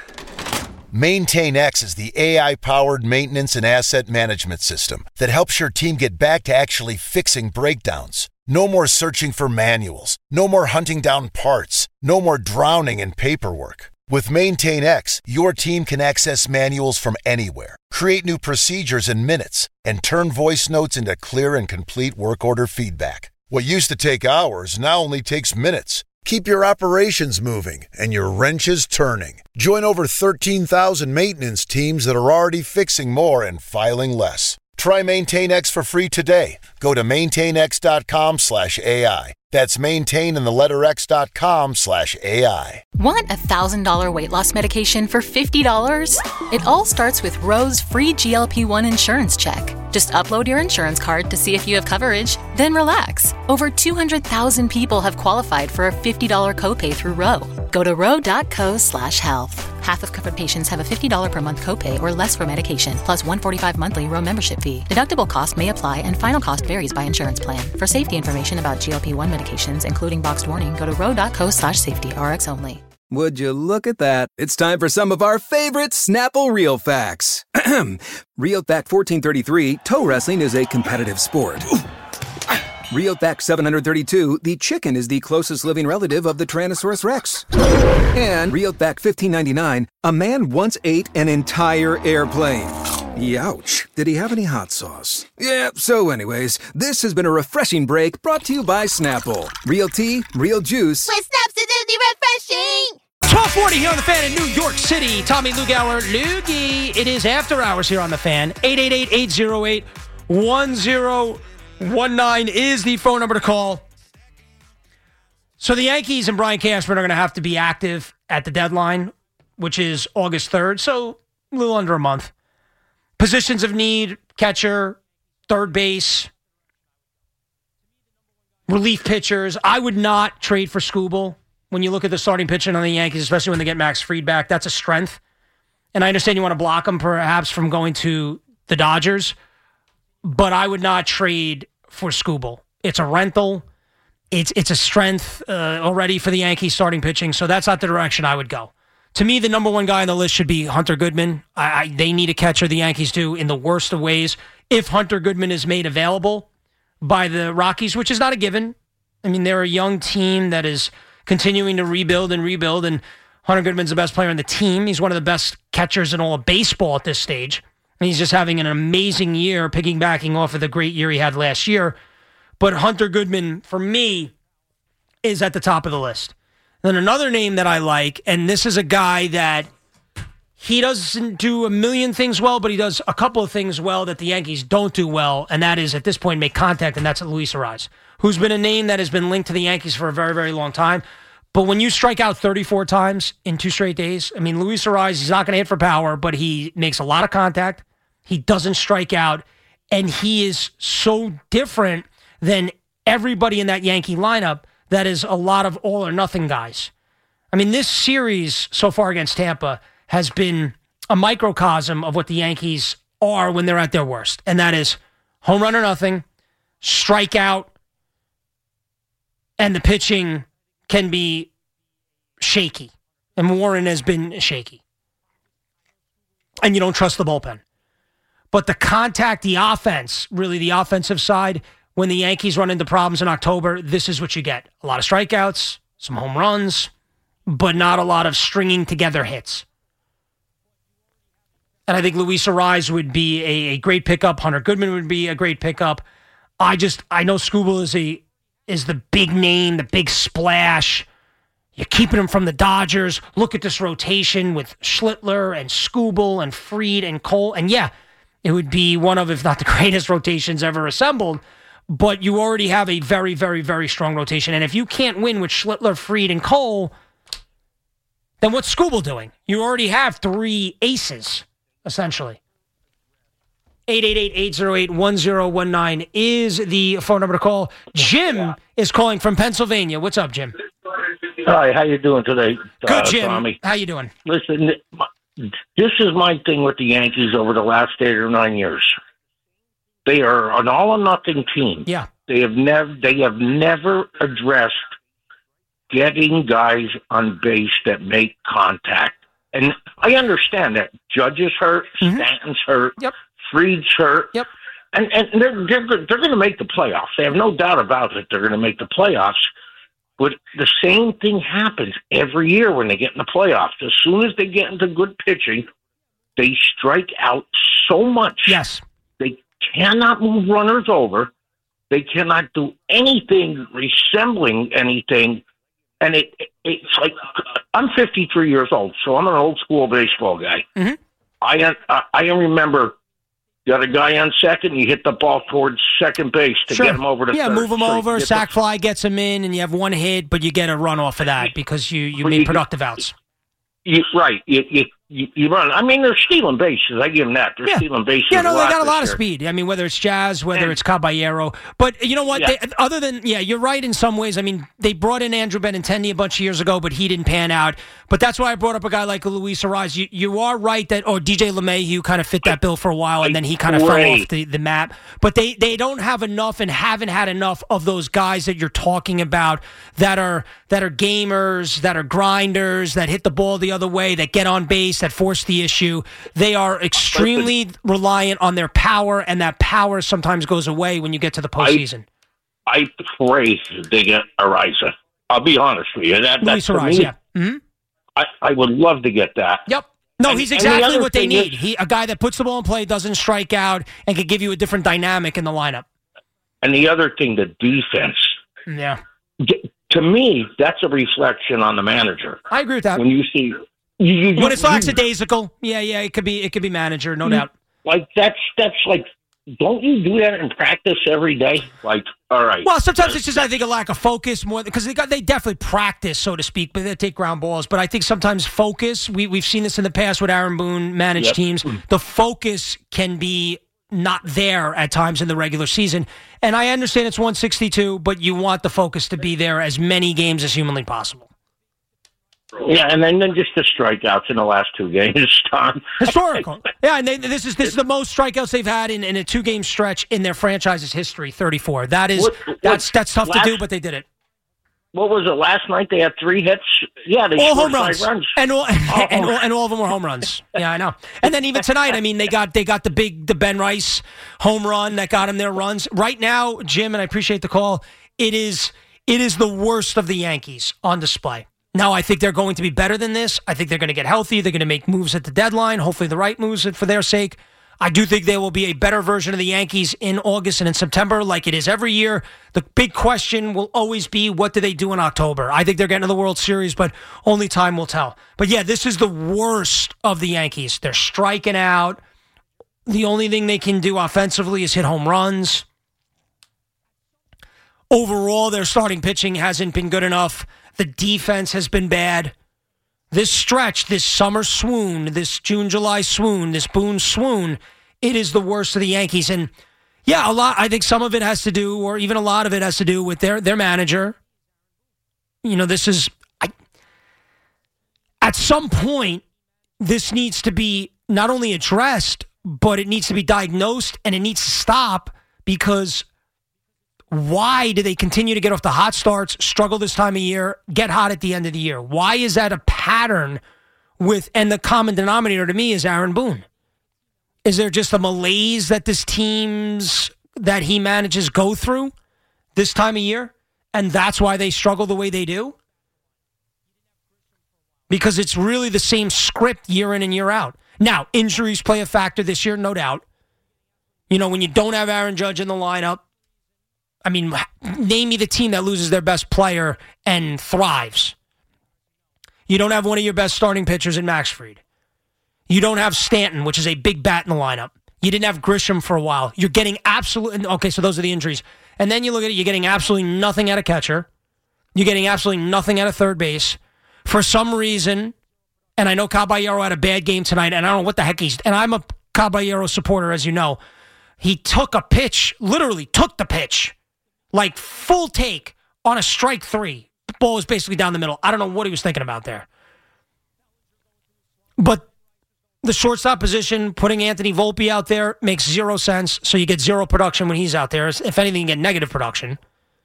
MaintainX is the A I-powered maintenance and asset management system that helps your team get back to actually fixing breakdowns. No more searching for manuals. No more hunting down parts. No more drowning in paperwork. With MaintainX, your team can access manuals from anywhere, create new procedures in minutes, and turn voice notes into clear and complete work order feedback. What used to take hours now only takes minutes. Keep your operations moving and your wrenches turning. Join over thirteen thousand maintenance teams that are already fixing more and filing less. Try MaintainX for free today. Go to maintainx.com slash AI. That's maintain in the letter X dot com slash AI. Want a one thousand dollars weight loss medication for fifty dollars? It all starts with Roe's free G L P one insurance check. Just upload your insurance card to see if you have coverage, then relax. Over two hundred thousand people have qualified for a fifty dollars copay through Roe. Go to roe.co slash health. Half of covered patients have a fifty dollars per month copay or less for medication, plus one hundred forty-five dollars monthly Roe membership fee. Deductible cost may apply and final cost varies by insurance plan. For safety information about G L P one medications, including boxed warning, go to roe.co slash safety, Rx only. Would you look at that? It's time for some of our favorite Snapple Real Facts. Real Fact fourteen thirty-three, toe wrestling is a competitive sport. Real Fact seven hundred thirty-two, the chicken is the closest living relative of the Tyrannosaurus Rex. And Real Fact fifteen ninety-nine, a man once ate an entire airplane. Youch. Did he have any hot sauce? Yeah, so anyways, this has been a refreshing break brought to you by Snapple. Real tea, real juice. With Snaps, it's refreshing! twelve forty here on The Fan in New York City. Tommy Lugauer, Loogie. It is after hours here on The Fan. eight eight eight, eight oh eight, one oh one nine is the phone number to call. So the Yankees and Brian Cashman are going to have to be active at the deadline, which is August third, so a little under a month. Positions of need, catcher, third base, relief pitchers. I would not trade for Skubal. When you look at the starting pitching on the Yankees, especially when they get Max Fried back, that's a strength. And I understand you want to block him perhaps from going to the Dodgers, but I would not trade for Skubal. It's a rental. It's it's a strength uh, already for the Yankees starting pitching, so that's not the direction I would go. To me, the number one guy on the list should be Hunter Goodman. I, I, they need a catcher, the Yankees do, in the worst of ways. If Hunter Goodman is made available by the Rockies, which is not a given. I mean, they're a young team that is continuing to rebuild and rebuild, and Hunter Goodman's the best player on the team. He's one of the best catchers in all of baseball at this stage. And he's just having an amazing year, piggybacking off of the great year he had last year. But Hunter Goodman, for me, is at the top of the list. Then another name that I like, and this is a guy that he doesn't do a million things well, but he does a couple of things well that the Yankees don't do well, and that is, at this point, make contact, and that's Luis Arraez, who's been a name that has been linked to the Yankees for a very, very long time. But when you strike out thirty-four times in two straight days, I mean, Luis Arraez, he's not going to hit for power, but he makes a lot of contact. He doesn't strike out, and he is so different than everybody in that Yankee lineup that is a lot of all or nothing guys. I mean, this series so far against Tampa has been a microcosm of what the Yankees are when they're at their worst, and that is home run or nothing, strikeout, and the pitching can be shaky. And Warren has been shaky. And you don't trust the bullpen. But the contact, the offense, really the offensive side, when the Yankees run into problems in October, this is what you get. A lot of strikeouts, some home runs, but not a lot of stringing together hits. And I think Luis Arraez would be a, a great pickup. Hunter Goodman would be a great pickup. I just, I know Skubal is a is the big name, the big splash. You're keeping him from the Dodgers. Look at this rotation with Schlittler and Skubal and Fried and Cole. And yeah, it would be one of, if not the greatest rotations ever assembled. But you already have a very, very, very strong rotation. And if you can't win with Schlittler, Fried, and Cole, then what's Skubal doing? You already have three aces, essentially. eight eight eight, eight oh eight, one oh one nine is the phone number to call. Jim is calling from Pennsylvania. What's up, Jim? Hi, how you doing today, Good, uh, Jim. Tommy? How you doing? Listen, this is my thing with the Yankees over the last eight or nine years. They are an all or nothing team. Yeah. They have never they have never addressed getting guys on base that make contact. And I understand that Judge is hurt, mm-hmm. Stanton's hurt, yep. Fried's hurt. Yep. And and they're they're, they're going to make the playoffs. They have no doubt about it. They're going to make the playoffs. But the same thing happens every year when they get in the playoffs. As soon as they get into good pitching, they strike out so much. Yes. They cannot move runners over. They cannot do anything resembling anything. And it, it it's like, I'm fifty-three years old, so I'm an old school baseball guy. Mm-hmm. I, I I remember you got a guy on second, you hit the ball towards second base to sure. get him over to yeah, third. move him so over, sack the, fly gets him in, and you have one hit, but you get a run off of that because you, you made productive outs. You, right. You, you, you, you run. I mean, they're stealing bases. I give them that. They're yeah. stealing bases. Yeah, no, a they lot got a lot of year. speed. I mean, whether it's Jazz, whether and, it's Caballero. But you know what? Yeah. They, other than, yeah, you're right in some ways. I mean, they brought in Andrew Benintendi a bunch of years ago, but he didn't pan out. But that's why I brought up a guy like Luis Arraez. You, you are right that, or D J LeMahieu kind of fit that bill for a while, and then he kind of fell off the, the map. But they, they don't have enough and haven't had enough of those guys that you're talking about that are that are gamers, that are grinders, that hit the ball the other way, that get on base, that force the issue. They are extremely reliant on their power, and that power sometimes goes away when you get to the postseason. I, I pray they get Arraez. I'll be honest with you. That, Luis that's Arraez, yeah. Mm-hmm. I, I would love to get that. Yep. No, and, he's exactly the what they need. Is, he a guy that puts the ball in play, doesn't strike out, and can give you a different dynamic in the lineup. And the other thing, the defense. Yeah. To me, that's a reflection on the manager. I agree with that. When you see you, you, when it's you, lackadaisical, yeah, yeah, it could be it could be manager, no doubt. Like that's that's like, don't you do that in practice every day? Like, all right. Well, sometimes it's just I think a lack of focus more because they got they definitely practice, so to speak, but they take ground balls. But I think sometimes focus. We we've seen this in the past with Aaron Boone managed yep. teams. The focus can be not there at times in the regular season. And I understand it's one sixty-two, but you want the focus to be there as many games as humanly possible. Yeah, and then, then just the strikeouts in the last two games, Tom. Historical. Yeah, and they, this is this is the most strikeouts they've had in, in a two-game stretch in their franchise's history, thirty-four. That is what, what, that's that's tough last, to do, but they did it. What was it, last night they had three hits? Yeah, they all scored home runs. five runs. And all, oh. and, all, and all of them were home runs. Yeah, I know. And then even tonight, I mean, they got they got the big, the Ben Rice home run that got him their runs. Right now, Jim, and I appreciate the call, it is it is the worst of the Yankees on display. Now, I think they're going to be better than this. I think they're going to get healthy. They're going to make moves at the deadline, hopefully the right moves for their sake. I do think there will be a better version of the Yankees in August and in September, like it is every year. The big question will always be, what do they do in October? I think they're getting to the World Series, but only time will tell. But yeah, this is the worst of the Yankees. They're striking out. The only thing they can do offensively is hit home runs. Overall, their starting pitching hasn't been good enough. The defense has been bad. This stretch, this summer swoon, this June-July swoon, this Boone swoon, it is the worst of the Yankees. And yeah, a lot. I think some of it has to do, or even a lot of it has to do with their their manager. You know, this is I, at some point, this needs to be not only addressed, but it needs to be diagnosed and it needs to stop, because why do they continue to get off the hot starts, struggle this time of year, get hot at the end of the year? Why is that a pattern with, and the common denominator to me is Aaron Boone? Is there just a malaise that this team's, that he manages go through this time of year? And that's why they struggle the way they do? Because it's really the same script year in and year out. Now, injuries play a factor this year, no doubt. You know, when you don't have Aaron Judge in the lineup, I mean, name me the team that loses their best player and thrives. You don't have one of your best starting pitchers in Max Fried. You don't have Stanton, which is a big bat in the lineup. You didn't have Grisham for a while. You're getting absolutely... Okay, so those are the injuries. And then you look at it, you're getting absolutely nothing out of catcher. You're getting absolutely nothing out of third base. For some reason, and I know Caballero had a bad game tonight, and I don't know what the heck he's... And I'm a Caballero supporter, as you know. He took a pitch, literally took the pitch, like full take on a strike three. The ball was basically down the middle. I don't know what he was thinking about there. But the shortstop position, putting Anthony Volpe out there makes zero sense. So you get zero production when he's out there. If anything, you get negative production.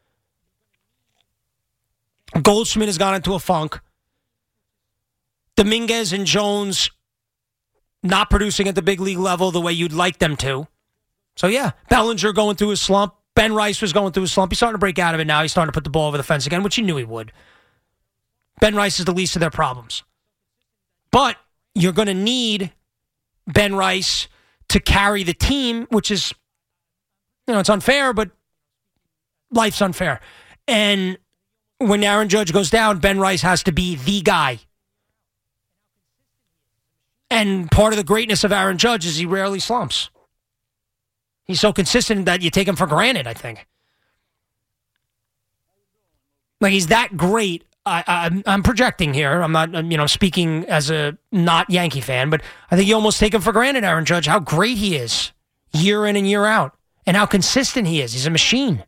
Goldschmidt has gone into a funk. Dominguez and Jones not producing at the big league level the way you'd like them to. So yeah, Bellinger going through his slump. Ben Rice was going through his slump. He's starting to break out of it now. He's starting to put the ball over the fence again, which you knew he would. Ben Rice is the least of their problems. But you're going to need Ben Rice to carry the team, which is, you know, it's unfair, but life's unfair. And when Aaron Judge goes down, Ben Rice has to be the guy. And part of the greatness of Aaron Judge is he rarely slumps. He's so consistent that you take him for granted, I think. Like, he's that great. I, I, I'm projecting here. I'm not, you know, speaking as a not Yankee fan, but I think you almost take him for granted, Aaron Judge, how great he is year in and year out, and how consistent he is. He's a machine.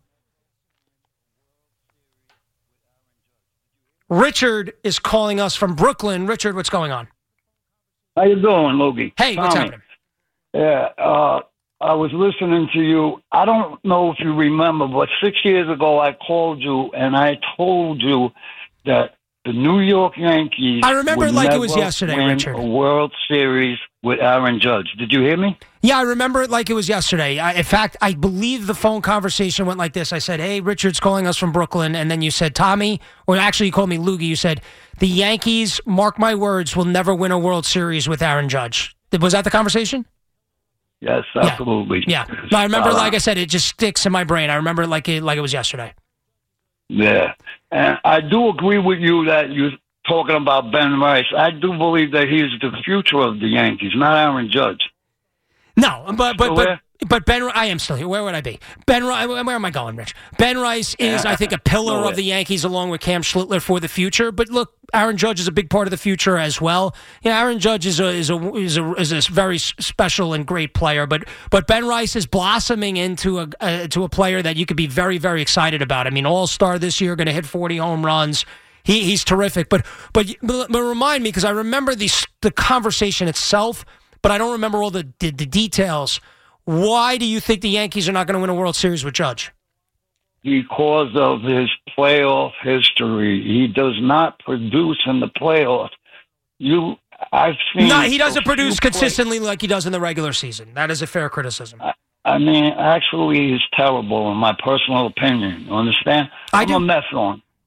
Richard is calling us from Brooklyn. Richard, what's going on? How you doing, Logie? Hey, what's Tommy. happening? Yeah, uh, I was listening to you. I don't know if you remember, but six years ago I called you and I told you that the New York Yankees I remember it would like it never was yesterday, win Richard. a World Series with Aaron Judge. Did you hear me? Yeah, I remember it like it was yesterday. I, in fact, I believe the phone conversation went like this. I said, hey, Richard's calling us from Brooklyn. And then you said, Tommy, or actually you called me Loogie. You said, the Yankees, mark my words, will never win a World Series with Aaron Judge. Was that the conversation? Yes, absolutely. Yeah. No, I remember, Uh, like I said, it just sticks in my brain. I remember it like it, like it was yesterday. Yeah. And I do agree with you that you're talking about Ben Rice. I do believe that he's the future of the Yankees, not Aaron Judge. No, but but Still but, there? but Ben, I am still here. Where would I be? Ben, Ri- where am I going, Rich? Ben Rice is, I think, a pillar Still of the Yankees along with Cam Schlittler for the future. But look, Aaron Judge is a big part of the future as well. Yeah, Aaron Judge is a is a is a, is a very special and great player. But but Ben Rice is blossoming into a uh, to a player that you could be very very excited about. I mean, All Star this year, going to hit forty home runs. He he's terrific. But but but, but remind me, because I remember the the conversation itself, but I don't remember all the the, the details. Why do you think the Yankees are not going to win a World Series with Judge? Because of his playoff history. He does not produce in the playoffs. You, I've seen... No, he doesn't a few produce play- consistently like he does in the regular season. That is a fair criticism. I, I mean, actually, he's terrible in my personal opinion. You understand? I I'm do. a Mets fan.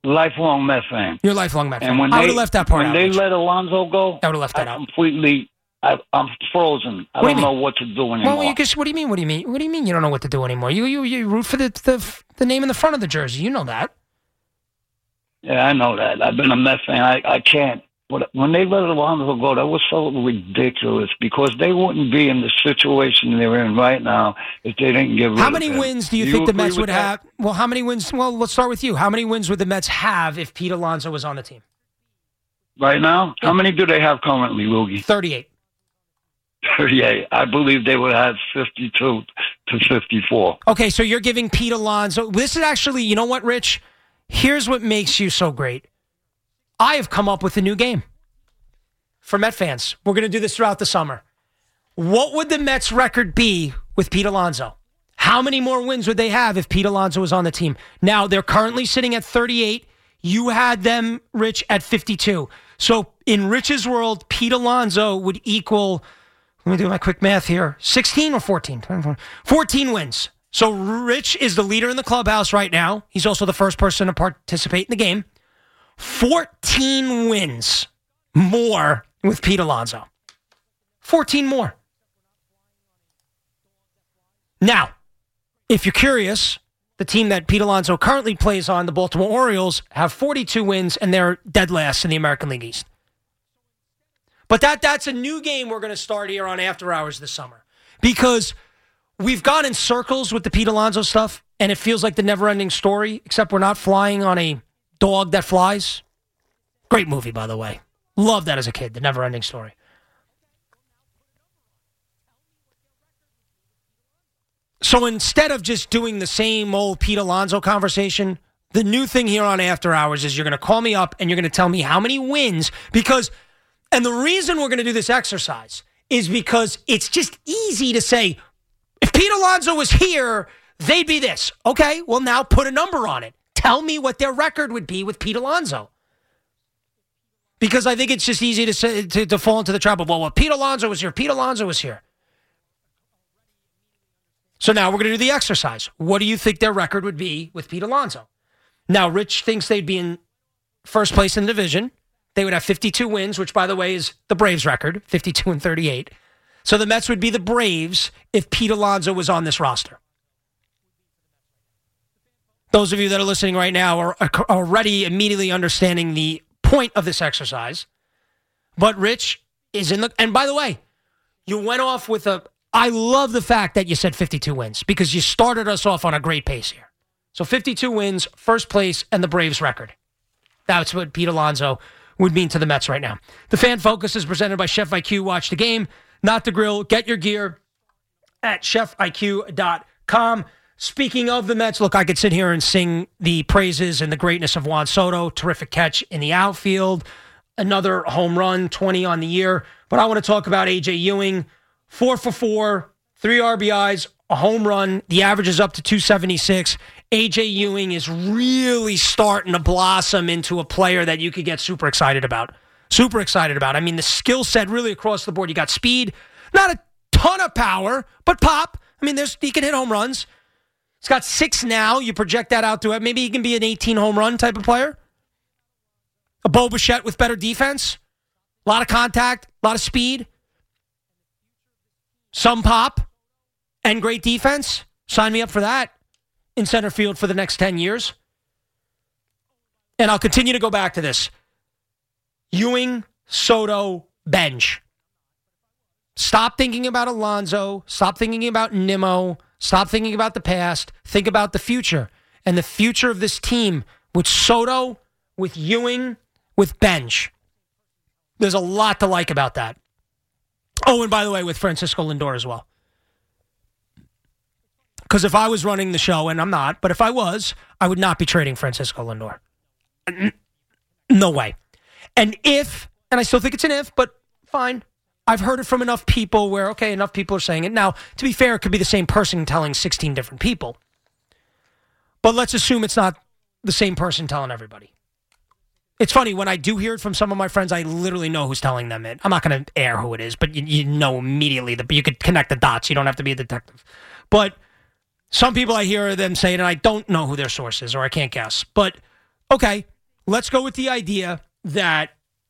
lifelong Met fan. You're a lifelong Met fan. And when I they, would have left that part when out. they Rich. let Alonso go, I would have left that I out. completely, I, I'm frozen. I What do you don't know mean? what to do anymore. Well, you just, what do you mean? What do you mean? What do you mean you don't know what to do anymore? You you, you root for the, the the name in the front of the jersey. You know that. Yeah, I know that. I've been a Met fan. I, I can't. But when they let Alonso go, that was so ridiculous because they wouldn't be in the situation they're in right now if they didn't get rid How of many him. wins do you Do think the agree Mets with would that? have? Well, how many wins? Well, let's start with you. How many wins would the Mets have if Pete Alonso was on the team? Right now? How many do they have currently, Loogie? thirty-eight. thirty-eight. I believe they would have fifty-two to fifty-four. Okay, so you're giving Pete Alonso. This is actually, you know what, Rich? Here's what makes you so great. I have come up with a new game for Met fans. We're going to do this throughout the summer. What would the Mets record be with Pete Alonso? How many more wins would they have if Pete Alonso was on the team? Now, they're currently sitting at thirty-eight. You had them, Rich, at fifty-two. So in Rich's world, Pete Alonso would equal, let me do my quick math here, sixteen or fourteen? fourteen wins. So Rich is the leader in the clubhouse right now. He's also the first person to participate in the game. fourteen wins more with Pete Alonso. fourteen more. Now, if you're curious, the team that Pete Alonso currently plays on, the Baltimore Orioles, have forty-two wins, and they're dead last in the American League East. But that that's a new game we're going to start here on After Hours this summer. Because we've gone in circles with the Pete Alonso stuff, and it feels like the never-ending story, except we're not flying on a dog that flies. Great movie, by the way. Loved that as a kid, The Never-Ending Story. So instead of just doing the same old Pete Alonso conversation, the new thing here on After Hours is you're going to call me up and you're going to tell me how many wins, because, and the reason we're going to do this exercise is because it's just easy to say, if Pete Alonso was here, they'd be this. Okay, well now put a number on it. Tell me what their record would be with Pete Alonso. Because I think it's just easy to say, to, to fall into the trap of, well, well, Pete Alonso was here, Pete Alonso was here. So now we're going to do the exercise. What do you think their record would be with Pete Alonso? Now, Rich thinks they'd be in first place in the division. They would have fifty-two wins, which, by the way, is the Braves' record, fifty-two and thirty-eight. So the Mets would be the Braves if Pete Alonso was on this roster. Those of you that are listening right now are already immediately understanding the point of this exercise. But Rich is in the... And by the way, you went off with a... I love the fact that you said fifty-two wins because you started us off on a great pace here. So fifty-two wins, first place, and the Braves record. That's what Pete Alonso would mean to the Mets right now. The Fan Focus is presented by Chef I Q. Watch the game, not the grill. Get your gear at chef I Q dot com. Speaking of the Mets, look, I could sit here and sing the praises and the greatness of Juan Soto. Terrific catch in the outfield. Another home run, twenty on the year. But I want to talk about A J Ewing. Four for four, three R B Is, a home run. The average is up to two seventy-six. A J Ewing is really starting to blossom into a player that you could get super excited about. Super excited about. I mean, the skill set really across the board. You got speed, not a ton of power, but pop. I mean, there's he can hit home runs. He's got six now. You project that out to it. Maybe he can be an eighteen home run type of player. A Bo Bichette with better defense. A lot of contact, a lot of speed. Some pop and great defense. Sign me up for that in center field for the next ten years. And I'll continue to go back to this. Ewing, Soto, bench. Stop thinking about Alonso. Stop thinking about Nimmo. Stop thinking about the past. Think about the future. And the future of this team with Soto, with Ewing, with bench. There's a lot to like about that. Oh, and by the way, with Francisco Lindor as well. Because if I was running the show, and I'm not, but if I was, I would not be trading Francisco Lindor. No way. And if, and I still think it's an if, but fine. I've heard it from enough people where, okay, enough people are saying it. Now, to be fair, it could be the same person telling sixteen different people. But let's assume it's not the same person telling everybody. It's funny, when I do hear it from some of my friends, I literally know who's telling them it. I'm not going to air who it is, but you, you know immediately. That you could connect the dots. You don't have to be a detective. But some people I hear them say it, and I don't know who their source is, or I can't guess. But, okay, let's go with the idea that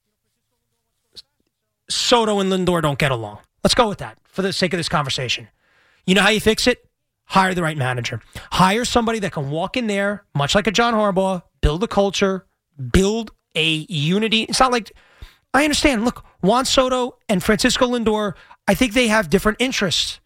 Soto and Lindor don't get along. Let's go with that for the sake of this conversation. You know how you fix it? Hire the right manager. Hire somebody that can walk in there, much like a John Harbaugh, build a culture, build a unity. It's not like, I understand, look, Juan Soto and Francisco Lindor, I think they have different interests.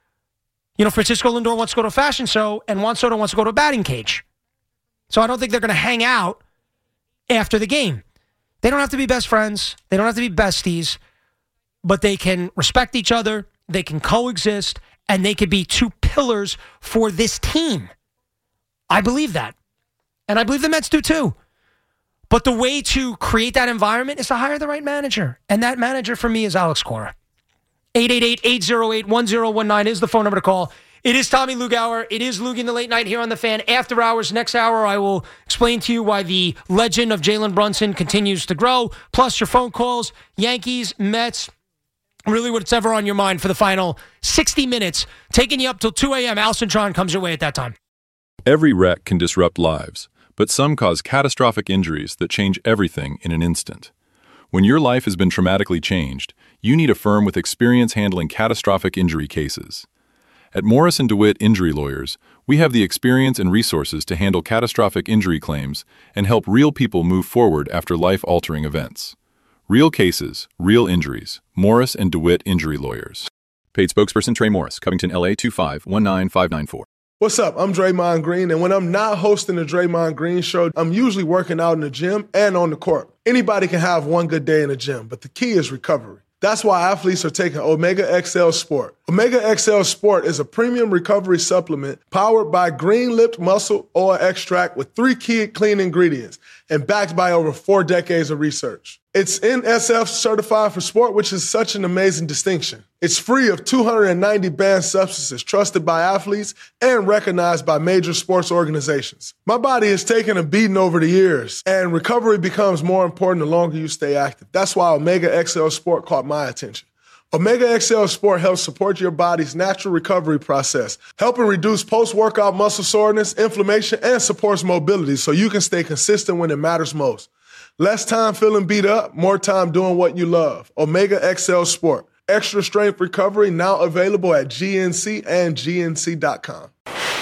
You know, Francisco Lindor wants to go to a fashion show, and Juan Soto wants to go to a batting cage. So I don't think they're going to hang out after the game. They don't have to be best friends. They don't have to be besties, but they can respect each other. They can coexist, and they could be two pillars for this team. I believe that. And I believe the Mets do too. But the way to create that environment is to hire the right manager. And that manager for me is Alex Cora. eight eight eight, eight oh eight, one oh one nine is the phone number to call. It is Tommy Lugauer. It is Lugin the Late Night here on The Fan. After hours, next hour, I will explain to you why the legend of Jalen Brunson continues to grow. Plus your phone calls, Yankees, Mets, really what's ever on your mind for the final sixty minutes. Taking you up till two a.m. Al Cintron comes your way at that time. Every wreck can disrupt lives, but some cause catastrophic injuries that change everything in an instant. When your life has been traumatically changed, you need a firm with experience handling catastrophic injury cases. At Morris and DeWitt Injury Lawyers, we have the experience and resources to handle catastrophic injury claims and help real people move forward after life-altering events. Real cases, real injuries. Morris and DeWitt Injury Lawyers. Paid spokesperson Trey Morris, Covington, L A two five one nine five nine four. What's up? I'm Draymond Green, and when I'm not hosting the Draymond Green Show, I'm usually working out in the gym and on the court. Anybody can have one good day in the gym, but the key is recovery. That's why athletes are taking Omega X L Sport. Omega X L Sport is a premium recovery supplement powered by green-lipped muscle oil extract with three key clean ingredients and backed by over four decades of research. It's N S F certified for sport, which is such an amazing distinction. It's free of two hundred ninety banned substances trusted by athletes and recognized by major sports organizations. My body has taken a beating over the years, and recovery becomes more important the longer you stay active. That's why Omega X L Sport caught my attention. Omega X L Sport helps support your body's natural recovery process, helping reduce post-workout muscle soreness, inflammation, and supports mobility so you can stay consistent when it matters most. Less time feeling beat up, more time doing what you love. Omega X L Sport. Extra strength recovery now available at G N C and G N C dot com.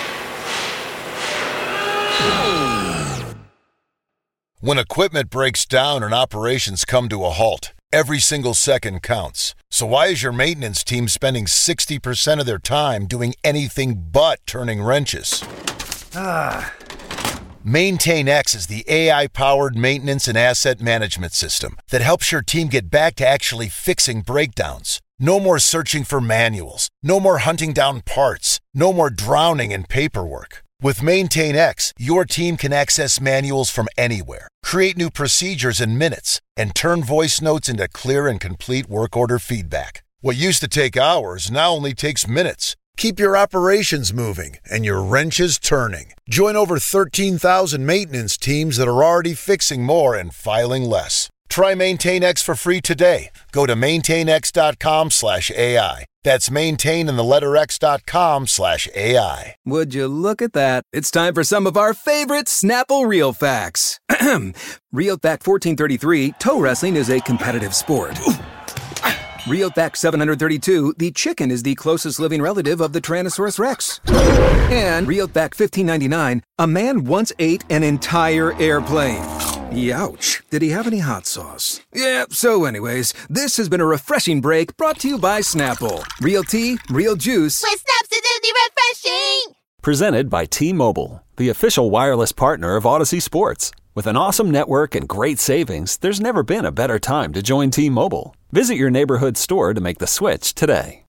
When equipment breaks down and operations come to a halt, every single second counts. So why is your maintenance team spending sixty percent of their time doing anything but turning wrenches? Ah. MaintainX is the A I-powered maintenance and asset management system that helps your team get back to actually fixing breakdowns. No more searching for manuals. No more hunting down parts. No more drowning in paperwork. With MaintainX, your team can access manuals from anywhere, create new procedures in minutes, and turn voice notes into clear and complete work order feedback. What used to take hours now only takes minutes. Keep your operations moving and your wrenches turning. Join over thirteen thousand maintenance teams that are already fixing more and filing less. Try MaintainX for free today. Go to maintainx.com slash AI. That's maintain in the letter X dot com slash AI. Would you look at that? It's time for some of our favorite Snapple Real Facts. Real Fact fourteen thirty-three, toe wrestling is a competitive sport. Real Fact seven thirty-two, the chicken is the closest living relative of the Tyrannosaurus Rex. And Real Fact fifteen ninety-nine, a man once ate an entire airplane. Youch. Did he have any hot sauce? Yeah, so anyways, this has been a refreshing break brought to you by Snapple. Real tea, real juice. With Snap's Acidity Refreshing! Presented by T-Mobile, the official wireless partner of Odyssey Sports. With an awesome network and great savings, there's never been a better time to join T-Mobile. Visit your neighborhood store to make the switch today.